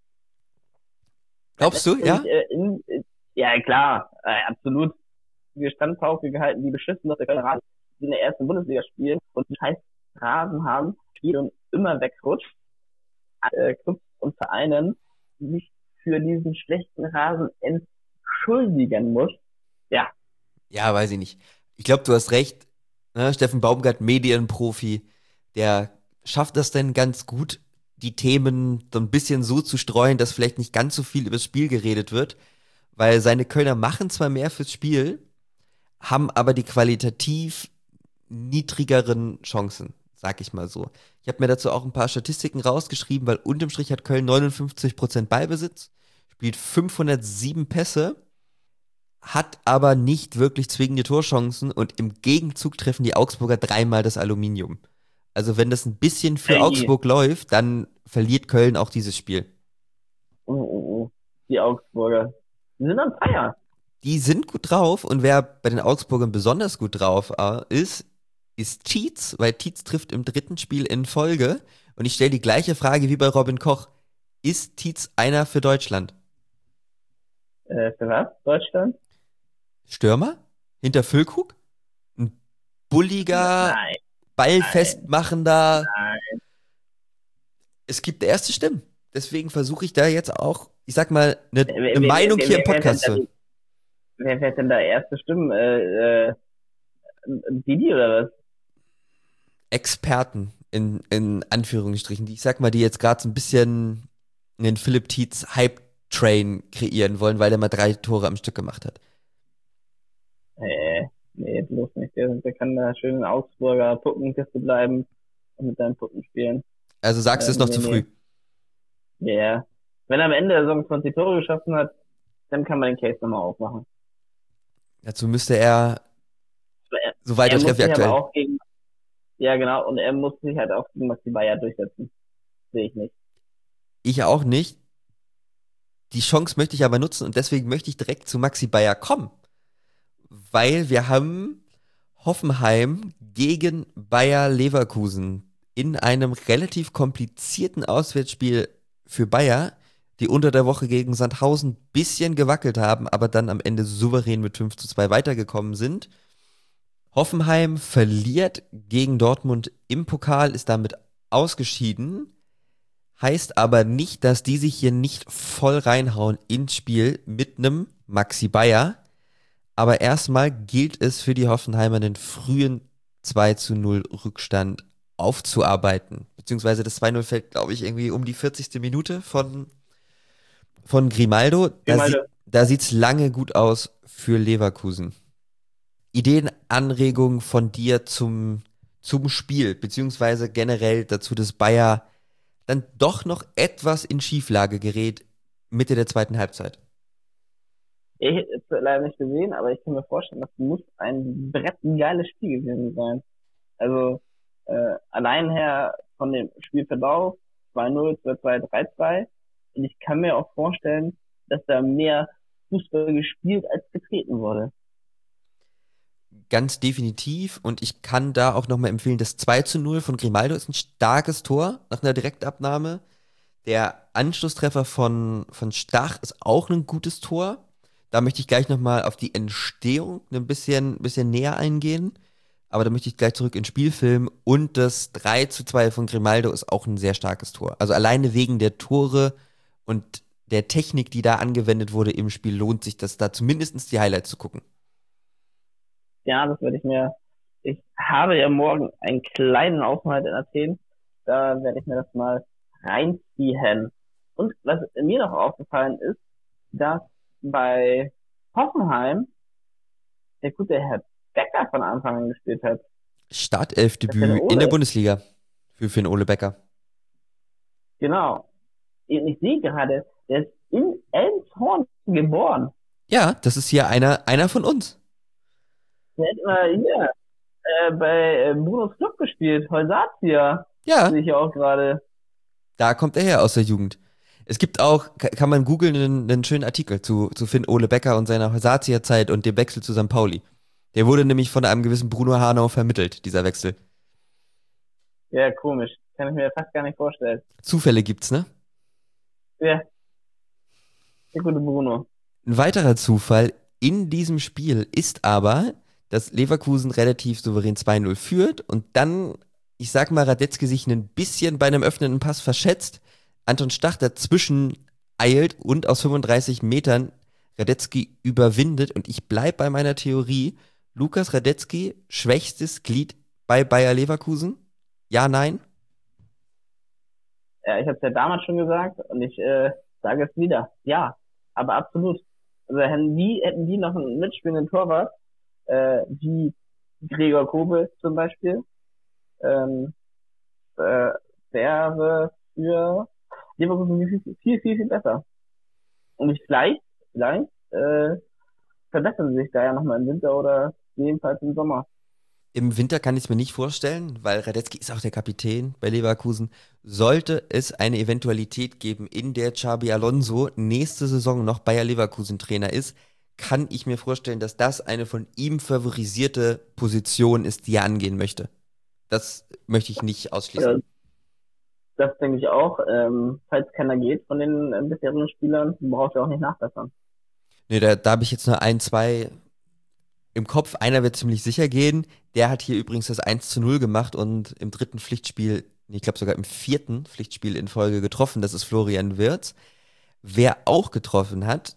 Glaubst du, ja? Ja, klar, absolut. Die Standpauke gehalten, die beschissen, dass der Kölner Rasen in der ersten Bundesliga spielen und scheiß Rasen haben, spielt und immer wegrutscht. Clubs und Vereinen sich für diesen schlechten Rasen entschuldigen muss. Ja, Ja, weiß ich nicht. Ich glaube, du hast recht. Ne? Steffen Baumgart, Medienprofi, der schafft das denn ganz gut, die Themen so ein bisschen so zu streuen, dass vielleicht nicht ganz so viel über das Spiel geredet wird, weil seine Kölner machen zwar mehr fürs Spiel, haben aber die qualitativ niedrigeren Chancen, sag ich mal so. Ich habe mir dazu auch ein paar Statistiken rausgeschrieben, weil unterm Strich hat Köln 59% Ballbesitz, spielt 507 Pässe, hat aber nicht wirklich zwingende Torchancen und im Gegenzug treffen die Augsburger dreimal das Aluminium. Also wenn das ein bisschen für hey, Augsburg läuft, dann verliert Köln auch dieses Spiel. oh, die Augsburger. Die sind am Feier. Die sind gut drauf und wer bei den Augsburgern besonders gut drauf ist Tietz, weil Tietz trifft im dritten Spiel in Folge. Und ich stelle die gleiche Frage wie bei Robin Koch. Ist Tietz einer für Deutschland? Für was? Deutschland? Stürmer? Hinter Füllkrug? Ein bulliger, Nein, nein, ballfestmachender. nein. Es gibt erste Stimmen. Deswegen versuche ich da jetzt auch, ich sag mal, Wer, eine wer, Meinung wer, hier im wer, wer, Podcast zu. wer hat denn da erste Stimmen? Didi oder was? Experten in Anführungsstrichen, die ich sag mal, die jetzt gerade so ein bisschen einen Philipp Tietz Hype-Train kreieren wollen, weil er mal 3 Tore am Stück gemacht hat. Nee, bloß nicht. Der kann da schön in Augsburger Puppenkiste bleiben und mit seinen Puppen spielen. Also sagst du es noch Nee, zu früh. nee. Ja. Yeah. Wenn er am Ende der Saison 20 Tore geschossen hat, dann kann man den Case nochmal aufmachen. Dazu müsste er Aber so er weiter muss treffen wie sich aber aktuell. auch gegen, ja genau, und er muss sich halt auch gegen Maxi Bayer durchsetzen. Sehe ich nicht. Ich auch nicht. Die Chance möchte ich aber nutzen und deswegen möchte ich direkt zu Maxi Bayer kommen. Weil wir haben Hoffenheim gegen Bayer Leverkusen in einem relativ komplizierten Auswärtsspiel für Bayer, die unter der Woche gegen Sandhausen ein bisschen gewackelt haben, aber dann am Ende souverän mit 5:2 weitergekommen sind. Hoffenheim verliert gegen Dortmund im Pokal, ist damit ausgeschieden. Heißt aber nicht, dass die sich hier nicht voll reinhauen ins Spiel mit einem Maxi Bayer. Aber erstmal gilt es für die Hoffenheimer den frühen 2:0 Rückstand aufzuarbeiten. Beziehungsweise das 2:0 fällt, glaube ich, irgendwie um die 40. Minute von Grimaldo. Grimaldo. Da sieht's lange gut aus für Leverkusen. Ideen, Anregungen von dir zum Spiel, beziehungsweise generell dazu, dass Bayer dann doch noch etwas in Schieflage gerät Mitte der zweiten Halbzeit. Ich hätte es leider nicht gesehen, aber ich kann mir vorstellen, das muss ein brettengeiles Spiel gewesen sein. Also allein her von dem Spielverlauf 2:0, 2:2, 3:2. Und ich kann mir auch vorstellen, dass da mehr Fußball gespielt als getreten wurde. Ganz definitiv. Und ich kann da auch nochmal empfehlen, das 2:0 von Grimaldo ist ein starkes Tor nach einer Direktabnahme. Der Anschlusstreffer von Stach ist auch ein gutes Tor. Da möchte ich gleich nochmal auf die Entstehung ein bisschen näher eingehen. Aber da möchte ich gleich zurück ins Spielfilm. Und das 3:2 von Grimaldo ist auch ein sehr starkes Tor. Also alleine wegen der Tore und der Technik, die da angewendet wurde im Spiel, lohnt sich das da zumindest die Highlights zu gucken. Ja, das werde ich mir. Ich habe ja morgen einen kleinen Aufenthalt in Athen. Da werde ich mir das mal reinziehen. Und was mir noch aufgefallen ist, dass bei Hoffenheim der gute Herr Becker von Anfang an gespielt hat. Das ist ja der Startelfdebüt in der Ole. Bundesliga für den Ole Becker. Genau. Und ich sehe gerade, der ist in Elmshorn geboren. Ja, das ist hier einer von uns. Der hat mal hier bei Brunos Club gespielt. Holsatia. Ja, Sehe ich auch gerade. da kommt er her aus der Jugend. Es gibt auch, kann man googeln, einen schönen Artikel zu Finn Ole Becker und seiner Horsatia-Zeit und dem Wechsel zu St. Pauli. Der wurde nämlich von einem gewissen Bruno Hanau vermittelt, dieser Wechsel. Ja, komisch. Kann ich mir fast gar nicht vorstellen. Zufälle gibt's, ne? Ja, der gute Bruno. Ein weiterer Zufall in diesem Spiel ist aber, dass Leverkusen relativ souverän 2:0 führt und dann, ich sag mal, Radetzky sich ein bisschen bei einem öffnenden Pass verschätzt, Anton Stach dazwischen eilt und aus 35 Metern Radetzky überwindet und ich bleib bei meiner Theorie, Lukas Radetzky, schwächstes Glied bei Bayer Leverkusen? Ja, nein? Ja, ich habe es ja damals schon gesagt und ich sage es wieder. Ja, aber absolut. Also hätten die noch einen mitspielenden Torwart, wie Gregor Kobel zum Beispiel, ähm, äh, wäre für Leverkusen viel besser. Und vielleicht verbessern sie sich da ja nochmal im Winter oder jedenfalls im Sommer. Im Winter kann ich es mir nicht vorstellen, weil Radetzky ist auch der Kapitän bei Leverkusen. Sollte es eine Eventualität geben, in der Xabi Alonso nächste Saison noch Bayer Leverkusen Trainer ist, kann ich mir vorstellen, dass das eine von ihm favorisierte Position ist, die er angehen möchte. Das möchte ich nicht ausschließen. Ja, das denke ich auch. Falls keiner geht von den bisherigen Spielern, braucht er auch nicht nachbessern. Nee, da habe ich jetzt nur ein, zwei im Kopf. Einer wird ziemlich sicher gehen. Der hat hier übrigens das 1:0 gemacht und im dritten Pflichtspiel, nee, ich glaube sogar im vierten Pflichtspiel in Folge getroffen. Das ist Florian Wirtz. Wer auch getroffen hat,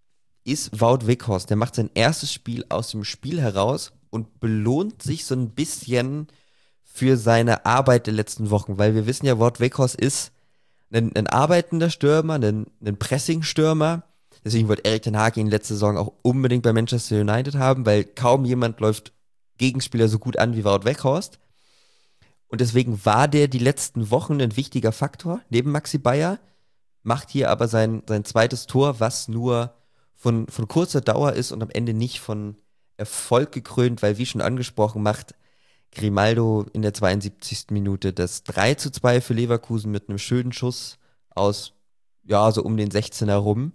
ist Wout Weghorst. Der macht sein erstes Spiel aus dem Spiel heraus und belohnt sich so ein bisschen für seine Arbeit der letzten Wochen, weil wir wissen ja, Wout Weghorst ist ein arbeitender Stürmer, ein Pressing-Stürmer. Deswegen wollte Erik ten Hag ihn letzte Saison auch unbedingt bei Manchester United haben, weil kaum jemand läuft Gegenspieler so gut an wie Wout Weghorst. Und deswegen war der die letzten Wochen ein wichtiger Faktor neben Maxi Bayer, macht hier aber sein zweites Tor, was nur von kurzer Dauer ist und am Ende nicht von Erfolg gekrönt, weil wie schon angesprochen, macht Grimaldo in der 72. Minute das 3:2 für Leverkusen mit einem schönen Schuss aus, ja, so um den 16er rum.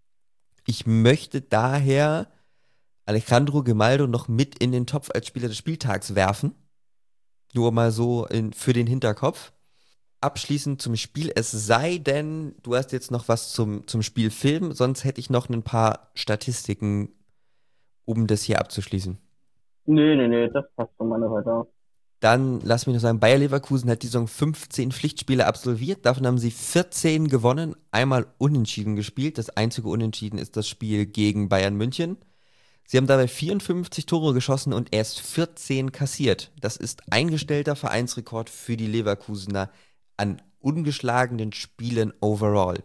Ich möchte daher Alejandro Grimaldo noch mit in den Topf als Spieler des Spieltags werfen. Nur mal so für den Hinterkopf. Abschließend zum Spiel, es sei denn, du hast jetzt noch was zum Spielfilm, sonst hätte ich noch ein paar Statistiken, um das hier abzuschließen. Nee, das passt von meiner Seite aus. Dann lass mich noch sagen, Bayer Leverkusen hat die Saison 15 Pflichtspiele absolviert. Davon haben sie 14 gewonnen, einmal unentschieden gespielt. Das einzige Unentschieden ist das Spiel gegen Bayern München. Sie haben dabei 54 Tore geschossen und erst 14 kassiert. Das ist eingestellter Vereinsrekord für die Leverkusener an ungeschlagenen Spielen overall.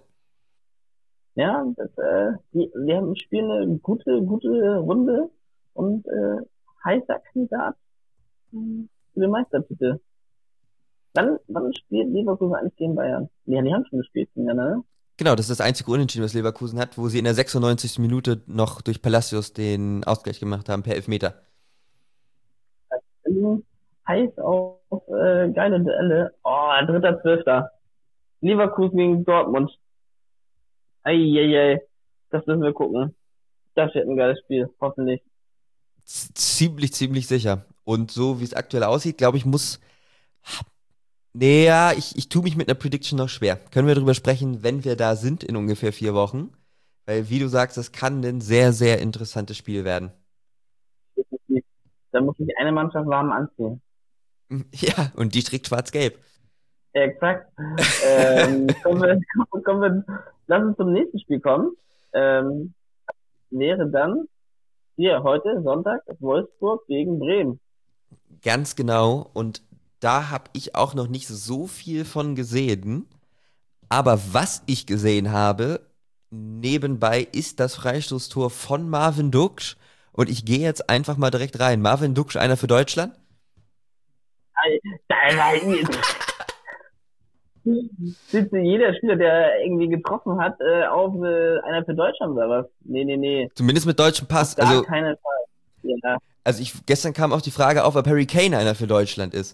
Ja, wir haben spielen eine gute Runde und heißer Kandidat für den Meistertitel. Wann spielt Leverkusen eigentlich gegen Bayern? Ja, die haben schon gespielt, ne? Genau, das ist das einzige Unentschieden, was Leverkusen hat, wo sie in der 96. Minute noch durch Palacios den Ausgleich gemacht haben per Elfmeter. Heiß auf geile Duelle. Oh, 3.12. Leverkusen gegen Dortmund. Eieiei. Das müssen wir gucken. Das wird ein geiles Spiel, hoffentlich. Ziemlich sicher. Und so wie es aktuell aussieht, glaube ich, muss Nee, ja, ich tue mich mit einer Prediction noch schwer. Können wir darüber sprechen, wenn wir da sind in ungefähr 4 Wochen? Weil, wie du sagst, das kann ein sehr, sehr interessantes Spiel werden. Da muss sich eine Mannschaft warm anziehen. Ja, und die trägt schwarz-gelb. Ja, exakt. Kommen wir, kommen wir, lass uns zum nächsten Spiel kommen. Ähm, wäre dann hier heute Sonntag Wolfsburg gegen Bremen. Ganz genau. Und da habe ich auch noch nicht so viel von gesehen. Aber was ich gesehen habe, nebenbei, ist das Freistoßtor von Marvin Duksch. Und ich gehe jetzt einfach mal direkt rein. Marvin Duksch, einer für Deutschland? Sitzt jeder Spieler, der irgendwie getroffen hat, auf einer für Deutschland oder was? Nee, nee, nee. Zumindest mit deutschem Auf Pass. gar Also, keinen Fall. Ja. gestern kam auch die Frage auf, ob Harry Kane einer für Deutschland ist.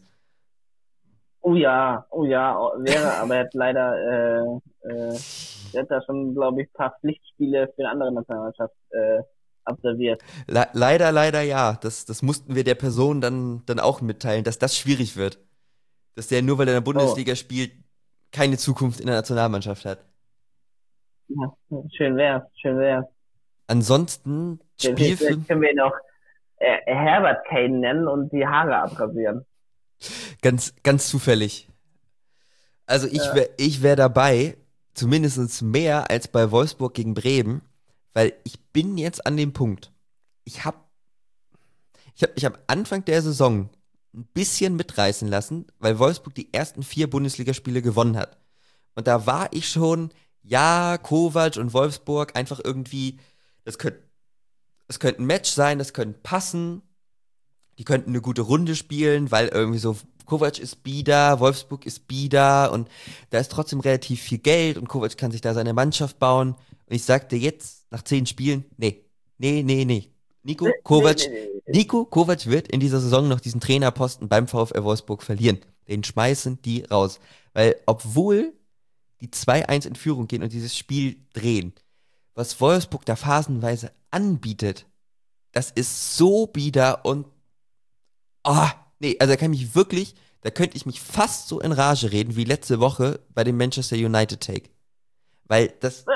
Oh ja, wäre, aber er hat leider, er hat da schon, glaube ich, ein paar Pflichtspiele für eine andere Nationalmannschaft absolviert. Leider, leider ja. Das mussten wir der Person dann auch mitteilen, dass das schwierig wird. Dass der nur weil er in der Oh, Bundesliga spielt, keine Zukunft in der Nationalmannschaft hat. ja, schön wär's, schön wär's. Ansonsten Spielfilm, Vielleicht können wir ihn auch Herbert Kane nennen und die Haare abrasieren. ganz, ganz zufällig. Also Ja. ich wär dabei, zumindest mehr als bei Wolfsburg gegen Bremen, weil ich bin jetzt an dem Punkt. Ich hab, ich hab mich am Anfang der Saison ein bisschen mitreißen lassen, weil Wolfsburg die ersten 4 Bundesligaspiele gewonnen hat. Und da war ich schon, ja, Kovac und Wolfsburg einfach irgendwie, das könnte das könnte ein Match sein, das könnte passen, die könnten eine gute Runde spielen, weil irgendwie so Kovac ist bieder, Wolfsburg ist bieder und da ist trotzdem relativ viel Geld und Kovac kann sich da seine Mannschaft bauen. Und ich sagte jetzt nach 10 Spielen, nee, nee, nee, nee. Nee, nee, nee. Nico Kovac wird in dieser Saison noch diesen Trainerposten beim VfL Wolfsburg verlieren. Den schmeißen die raus. Weil obwohl die 2-1 in Führung gehen und dieses Spiel drehen, was Wolfsburg da phasenweise anbietet, das ist so bieder und nee, also da könnte ich mich fast so in Rage reden wie letzte Woche bei dem Manchester United Take. Weil das,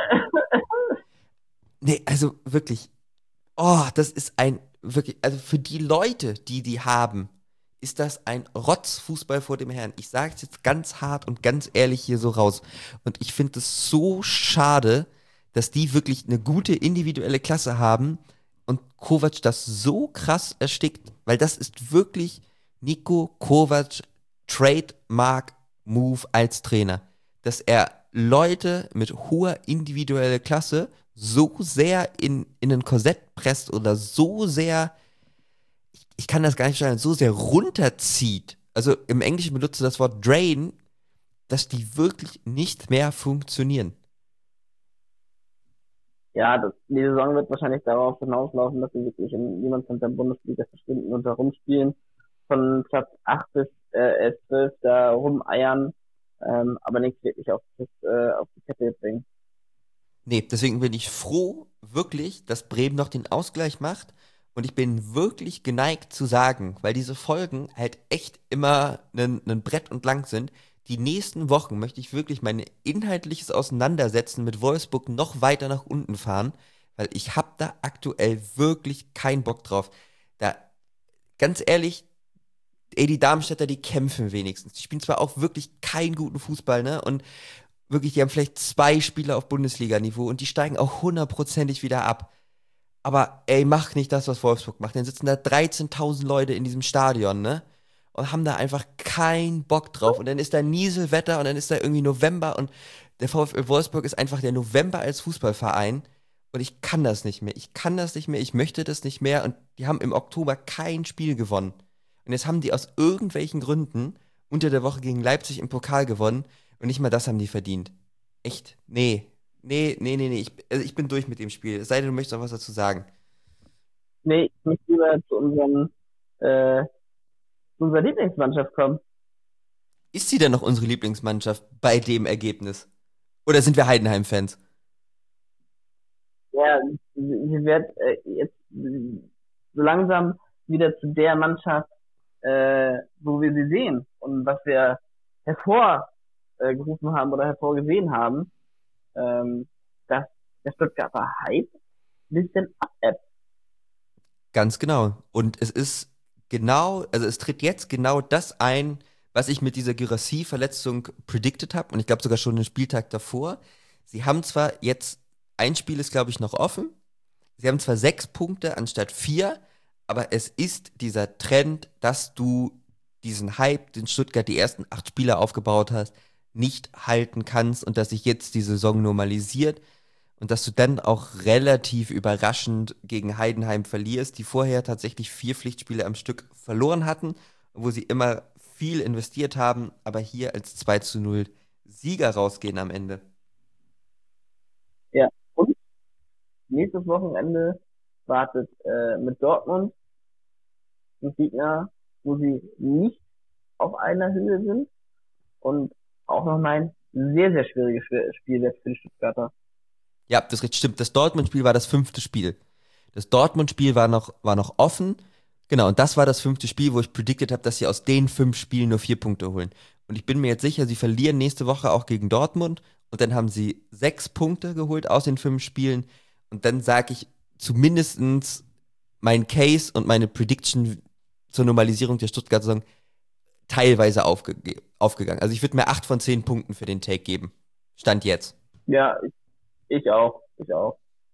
nee, also wirklich, das ist wirklich, also für die Leute, die haben, ist das ein Rotzfußball vor dem Herrn. Ich sage es jetzt ganz hart und ganz ehrlich hier so raus. Und ich finde es so schade, dass die wirklich eine gute individuelle Klasse haben und Kovac das so krass erstickt, weil das ist wirklich Nico Kovac Trademark Move als Trainer, dass er Leute mit hoher individueller Klasse so sehr in ein Korsett presst oder so sehr, ich kann das gar nicht sagen, so sehr runterzieht. Also im Englischen benutzt du das Wort drain, dass die wirklich nicht mehr funktionieren. Ja, die Saison wird wahrscheinlich darauf hinauslaufen, dass sie wirklich in niemand von der Bundesliga verschwinden und da rumspielen, von Platz 8 bis 12 da rumeiern, aber nichts wirklich auf die Kette bringen. Nee, deswegen bin ich froh, wirklich, dass Bremen noch den Ausgleich macht. Und ich bin wirklich geneigt zu sagen, weil diese Folgen halt echt immer ein Brett und lang sind. Die nächsten Wochen möchte ich wirklich mein inhaltliches Auseinandersetzen mit Wolfsburg noch weiter nach unten fahren, weil ich hab da aktuell wirklich keinen Bock drauf. Da, ganz ehrlich, ey, die Darmstädter, die kämpfen wenigstens. Die spielen zwar auch wirklich keinen guten Fußball, ne? Und wirklich, die haben vielleicht 2 Spieler auf Bundesliga-Niveau und die steigen auch hundertprozentig wieder ab. Aber ey, mach nicht das, was Wolfsburg macht. Dann sitzen da 13.000 Leute in diesem Stadion, ne? Und haben da einfach keinen Bock drauf. Und dann ist da Nieselwetter und dann ist da irgendwie November und der VfL Wolfsburg ist einfach der November als Fußballverein. Und ich kann das nicht mehr. Ich kann das nicht mehr. Ich möchte das nicht mehr. Und die haben im Oktober kein Spiel gewonnen. Und jetzt haben die aus irgendwelchen Gründen unter der Woche gegen Leipzig im Pokal gewonnen. Und nicht mal das haben die verdient. Echt? Nee. Nee, nee, nee, nee. Ich bin durch mit dem Spiel. Es sei denn, du möchtest noch was dazu sagen. Nee, ich möchte lieber äh, zu unserer Lieblingsmannschaft kommen. Ist sie denn noch unsere Lieblingsmannschaft bei dem Ergebnis? Oder sind wir Heidenheim-Fans? Ja, ich werde jetzt so langsam wieder zu der Mannschaft, wo wir sie sehen und was wir hervorgerufen haben oder hervorgesehen haben, dass der Stuttgarter Hype ein bisschen abebbt. Ganz genau. Und es ist genau, also es tritt jetzt genau das ein, was ich mit dieser Gyrassie-Verletzung predicted habe. Und ich glaube sogar schon den Spieltag davor. Sie haben zwar jetzt, ein Spiel ist glaube ich noch offen. Sie haben zwar 6 Punkte anstatt 4, aber es ist dieser Trend, dass du diesen Hype, den Stuttgart die ersten 8 Spiele aufgebaut hast, nicht halten kannst und dass sich jetzt die Saison normalisiert und dass du dann auch relativ überraschend gegen Heidenheim verlierst, die vorher tatsächlich 4 Pflichtspiele am Stück verloren hatten, wo sie immer viel investiert haben, aber hier als 2:0 Sieger rausgehen am Ende. Ja. Und nächstes Wochenende wartet mit Dortmund ein Gegner, wo sie nicht auf einer Höhe sind und auch noch ein sehr, sehr schwieriges Spiel wird für die Stuttgarter. Ja, das stimmt. Das Dortmund-Spiel war das 5. Spiel. Das Dortmund-Spiel war noch offen. Genau, und das war das 5. Spiel, wo ich predicted habe, dass sie aus den 5 Spielen nur 4 Punkte holen. Und ich bin mir jetzt sicher, sie verlieren nächste Woche auch gegen Dortmund. Und dann haben sie 6 Punkte geholt aus den 5 Spielen. Und dann sage ich zumindestens mein Case und meine Prediction zur Normalisierung der Stuttgart-Saison teilweise aufgegangen. Also ich würde mir 8 von 10 Punkten für den Take geben. Stand jetzt. Ja, ich auch. Ich auch.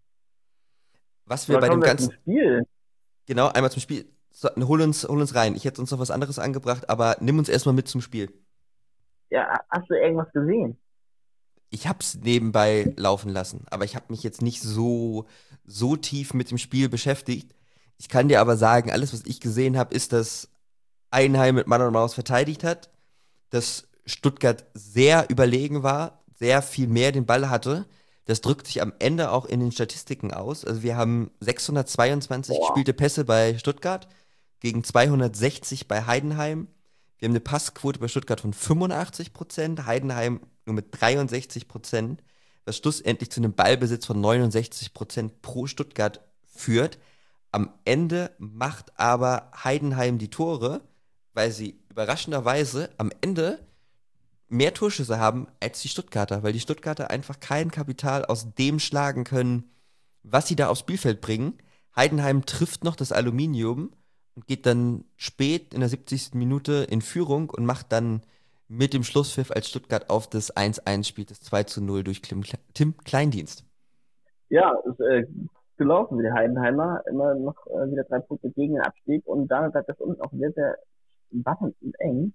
Was wir Aber bei dem kommen wir zum ganzen, Spiel. genau, einmal zum Spiel. So, hol uns rein. Ich hätte uns noch was anderes angebracht, aber nimm uns erstmal mit zum Spiel. Ja, hast du irgendwas gesehen? Ich hab's nebenbei laufen lassen, aber ich habe mich jetzt nicht so tief mit dem Spiel beschäftigt. Ich kann dir aber sagen, alles, was ich gesehen habe, ist, dass Heidenheim mit Mann und Maus verteidigt hat, dass Stuttgart sehr überlegen war, sehr viel mehr den Ball hatte. Das drückt sich am Ende auch in den Statistiken aus. Also wir haben 622 Boah. gespielte Pässe bei Stuttgart gegen 260 bei Heidenheim. Wir haben eine Passquote bei Stuttgart von 85%, Heidenheim nur mit 63%, was schlussendlich zu einem Ballbesitz von 69% pro Stuttgart führt. Am Ende macht aber Heidenheim die Tore, weil sie überraschenderweise am Ende mehr Torschüsse haben als die Stuttgarter, weil die Stuttgarter einfach kein Kapital aus dem schlagen können, was sie da aufs Spielfeld bringen. Heidenheim trifft noch das Aluminium und geht dann spät in der 70. Minute in Führung und macht dann mit dem Schlusspfiff, als Stuttgart auf das 1:1 spielt, das 2:0 durch Tim Kleindienst. Ja, ist gelaufen wie die Heidenheimer. Immer noch wieder 3 Punkte gegen den Abstieg und damit bleibt das unten auch sehr, sehr wackelig und eng.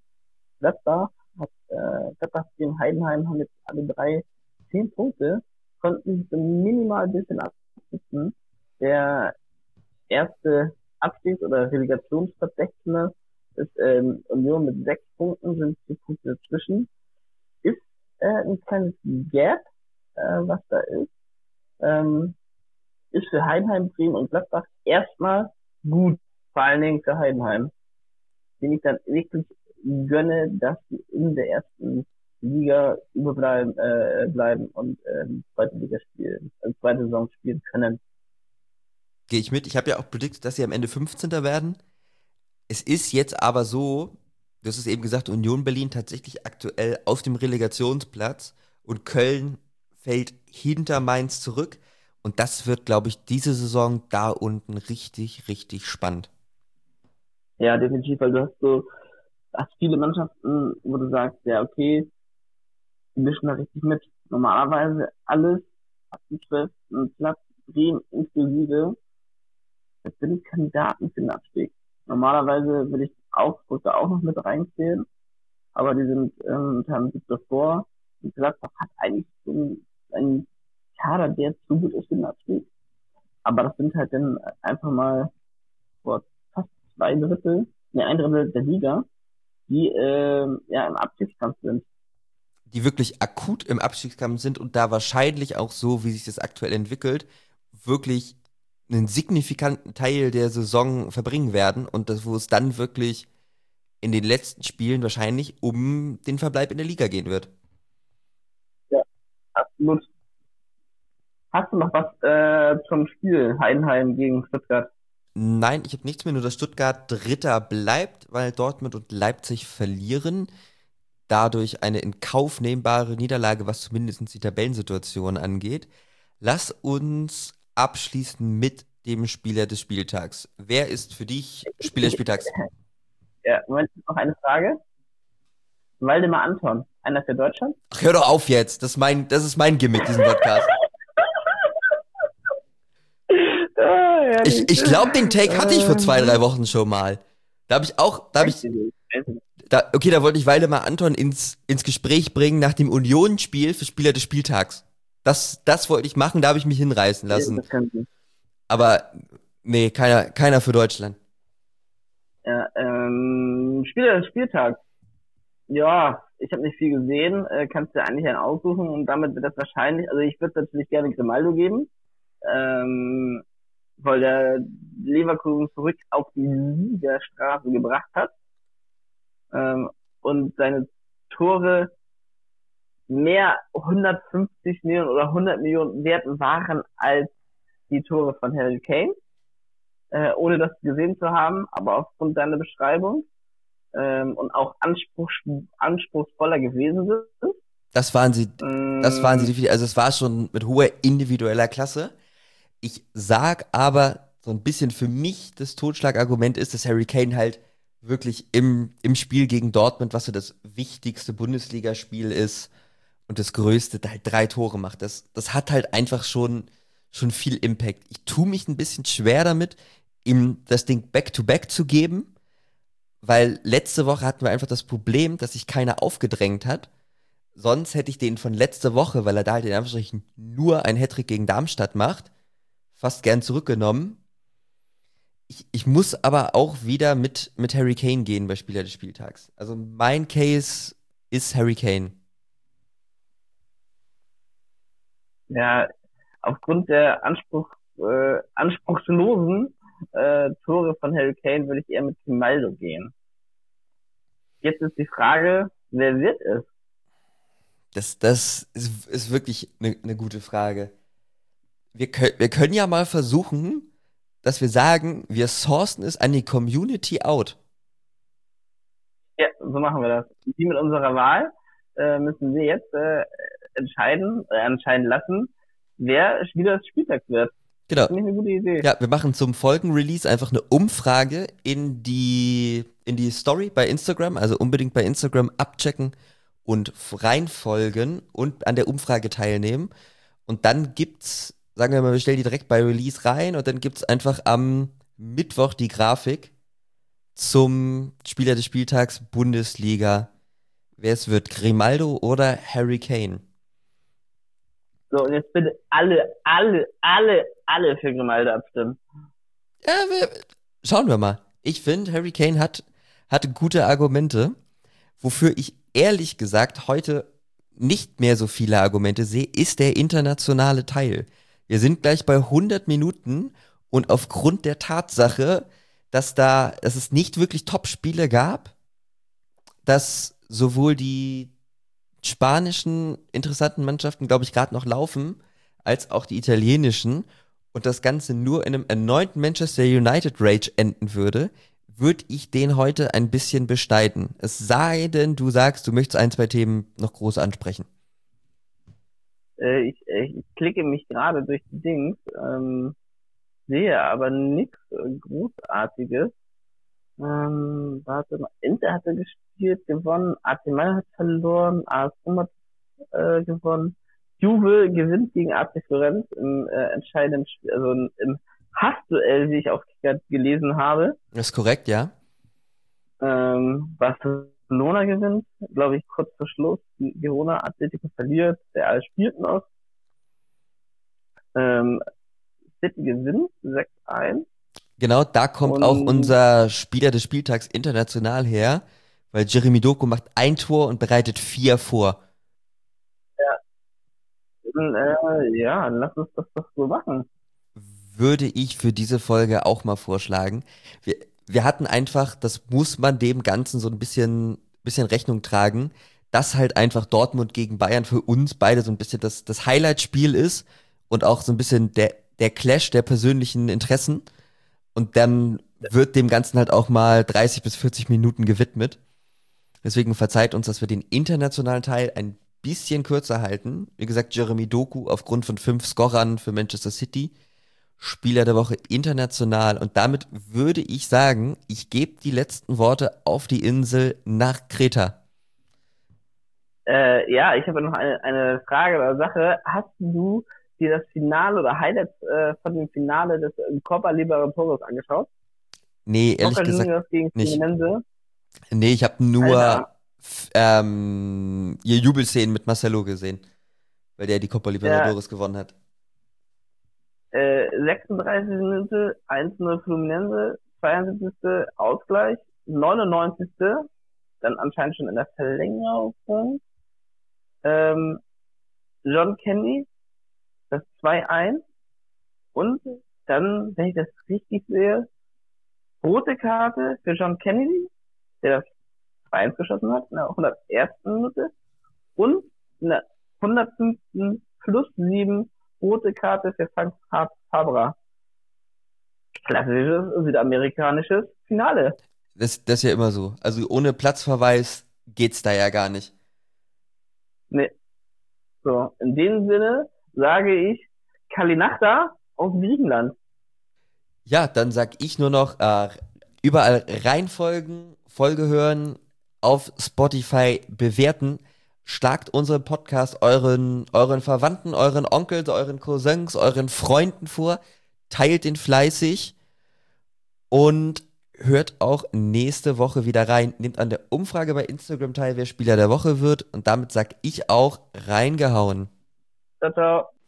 Gladbach gegen Heidenheim haben jetzt alle 3 10 Punkte, konnten sich so minimal ein bisschen abschließen. Der erste Abstiegs- oder Relegationsplatz 16. ist Union mit 6 Punkten, sind 4 Punkte dazwischen. Ist ein kleines Gap, was da ist. Ist für Heidenheim, Bremen und Gladbach erstmal gut, vor allen Dingen für Heidenheim, den ich dann wirklich gönne, dass sie in der ersten Liga bleiben und zweite Liga spielen, zweite Saison spielen können. Gehe ich mit. Ich habe ja auch predicted, dass sie am Ende 15. werden. Es ist jetzt aber so, du hast es eben gesagt, Union Berlin tatsächlich aktuell auf dem Relegationsplatz und Köln fällt hinter Mainz zurück. Und das wird, glaube ich, diese Saison da unten richtig, richtig spannend. Ja, definitiv, weil hast viele Mannschaften, wo du sagst, ja, okay, die mischen da richtig mit. Normalerweise alles ab dem 12. Platz, Bremen inklusive, das sind Kandidaten für den Abstieg. Normalerweise würde ich Augsburg da auch noch mit reinzählen, aber die sind haben sich davor. Und Gladbach hat eigentlich so einen Kader, der zu gut ist für den Abstieg. Aber das sind halt dann einfach mal fast 2 Drittel, ne, 1 Drittel der Liga, die ja im Abstiegskampf sind. Die wirklich akut im Abstiegskampf sind und da wahrscheinlich auch so, wie sich das aktuell entwickelt, wirklich einen signifikanten Teil der Saison verbringen werden und das, wo es dann wirklich in den letzten Spielen wahrscheinlich um den Verbleib in der Liga gehen wird. Ja, absolut. Hast du noch was zum Spiel Heidenheim gegen Stuttgart? Nein, ich habe nichts mehr, nur dass Stuttgart Dritter bleibt, weil Dortmund und Leipzig verlieren. dadurch eine in Kauf nehmbare Niederlage, was zumindest die Tabellensituation angeht. Lass uns abschließen mit dem Spieler des Spieltags. Wer ist für dich Spieler des Spieltags? Ja, Moment, noch eine Frage. Waldemar Anton, einer für Deutschland? Ach, hör doch auf jetzt. Das ist mein Gimmick, diesen Podcast. Ich glaube, den Take hatte ich vor 2-3 Wochen schon mal. Da wollte ich Waldemar Anton ins Gespräch bringen nach dem Union-Spiel für Spieler des Spieltags. Das wollte ich machen, da habe ich mich hinreißen lassen. Aber nee, keiner für Deutschland. Ja, Spieler des Spieltags. Ja, ich habe nicht viel gesehen. Kannst du eigentlich einen aussuchen und damit wird das wahrscheinlich, also ich würde natürlich gerne Grimaldo geben, weil der Leverkusen zurück auf die Siegerstraße gebracht hat und seine Tore mehr 150 Millionen oder 100 Millionen wert waren als die Tore von Harry Kane, ohne das gesehen zu haben, aber aufgrund seiner Beschreibung und auch anspruchsvoller gewesen sind. Das waren sie definitiv, also es war schon mit hoher individueller Klasse. Ich sag aber, so ein bisschen für mich das Totschlagargument ist, dass Harry Kane halt wirklich im Spiel gegen Dortmund, was so das wichtigste Bundesligaspiel ist und das größte, da halt 3 Tore macht. Das hat halt einfach schon viel Impact. Ich tue mich ein bisschen schwer damit, ihm das Ding Back-to-Back zu geben, weil letzte Woche hatten wir einfach das Problem, dass sich keiner aufgedrängt hat. Sonst hätte ich den von letzter Woche, weil er da halt in Anführungsstrichen nur ein Hattrick gegen Darmstadt macht, fast gern zurückgenommen. Ich muss aber auch wieder mit Harry Kane gehen bei Spieler des Spieltags. Also mein Case ist Harry Kane. Ja, aufgrund der anspruchslosen Tore von Harry Kane würde ich eher mit Grimaldo gehen. Jetzt ist die Frage, wer wird es? Das ist wirklich eine gute Frage. Wir können ja mal versuchen, dass wir sagen, wir sourcen es an die Community out. Ja, so machen wir das. Die mit unserer Wahl müssen wir jetzt entscheiden lassen, wer Spieler des Spieltags wird. Genau. Finde ich eine gute Idee. Ja, wir machen zum Folgenrelease einfach eine Umfrage in die Story bei Instagram, also unbedingt bei Instagram abchecken und reinfolgen und an der Umfrage teilnehmen. Und dann gibt's, sagen wir mal, wir stellen die direkt bei Release rein und dann gibt's einfach am Mittwoch die Grafik zum Spieler des Spieltags Bundesliga. Wer es wird, Grimaldo oder Harry Kane? So, und jetzt bitte alle für Grimaldo abstimmen. Ja, schauen wir mal. Ich finde, Harry Kane hat gute Argumente, wofür ich ehrlich gesagt heute nicht mehr so viele Argumente sehe, ist der internationale Teil. Wir sind gleich bei 100 Minuten und aufgrund der Tatsache, dass es nicht wirklich Top-Spiele gab, dass sowohl die spanischen interessanten Mannschaften, glaube ich, gerade noch laufen, als auch die italienischen und das Ganze nur in einem erneuten Manchester United Rage enden würde ich den heute ein bisschen bestreiten. Es sei denn, du sagst, du möchtest 1, 2 Themen noch groß ansprechen. Ich klicke mich gerade durch die Dings, sehe aber nichts Großartiges. Warte mal, Inter hatte gespielt, gewonnen, AC Mailand hat verloren, AS Rom hat gewonnen, Juve gewinnt gegen AC Florenz im entscheidenden Spiel, also im Hassduell, wie ich auch gelesen habe. Das ist korrekt, ja. Barcelona gewinnt, glaube ich, kurz vor Schluss. Girona, Atletico verliert, Real spielt noch. City gewinnt 6-1. Genau, da kommt auch unser Spieler des Spieltags international her, weil Jeremy Doku macht 1 Tor und bereitet 4 vor. Ja, lass uns das doch so machen. Würde ich für diese Folge auch mal vorschlagen. Wir hatten einfach, das muss man dem Ganzen so ein bisschen Rechnung tragen, dass halt einfach Dortmund gegen Bayern für uns beide so ein bisschen das Highlight-Spiel ist und auch so ein bisschen der Clash der persönlichen Interessen. Und dann wird dem Ganzen halt auch mal 30 bis 40 Minuten gewidmet. Deswegen verzeiht uns, dass wir den internationalen Teil ein bisschen kürzer halten. Wie gesagt, Jeremy Doku aufgrund von 5 Scorern für Manchester City. Spieler der Woche international. Und damit würde ich sagen, ich gebe die letzten Worte auf die Insel nach Kreta. Ja, ich habe noch eine Frage oder Sache. Hast du dir das Finale oder Highlights von dem Finale des Copa Libertadores angeschaut? Nee, ehrlich Boca gesagt Juniors gegen nicht. Fluminense. Nee, ich habe nur Alter, ihr Jubelszenen mit Marcelo gesehen, weil der die Copa der Libertadores gewonnen hat. 36. Minute 1-0 Fluminense, 72. Ausgleich, 99. Dann anscheinend schon in der Verlängerung. Ähm, John Kenny, das 2-1. Und dann, wenn ich das richtig sehe, rote Karte für John Kennedy, der das 2-1 geschossen hat, in der 101. Minute. Und in der 105. plus 7 rote Karte für Frank Fabra. Klassisches südamerikanisches Finale. Das ist ja immer so. Also ohne Platzverweis geht's da ja gar nicht. Ne, so, in dem Sinne sage ich Kalinachta aus Griechenland. Ja, dann sag ich nur noch, überall reinfolgen, Folge hören, auf Spotify bewerten. Schlagt unseren Podcast euren Verwandten, euren Onkels, euren Cousins, euren Freunden vor. Teilt den fleißig und hört auch nächste Woche wieder rein. Nehmt an der Umfrage bei Instagram teil, wer Spieler der Woche wird. Und damit sag ich auch reingehauen. Ciao, ciao.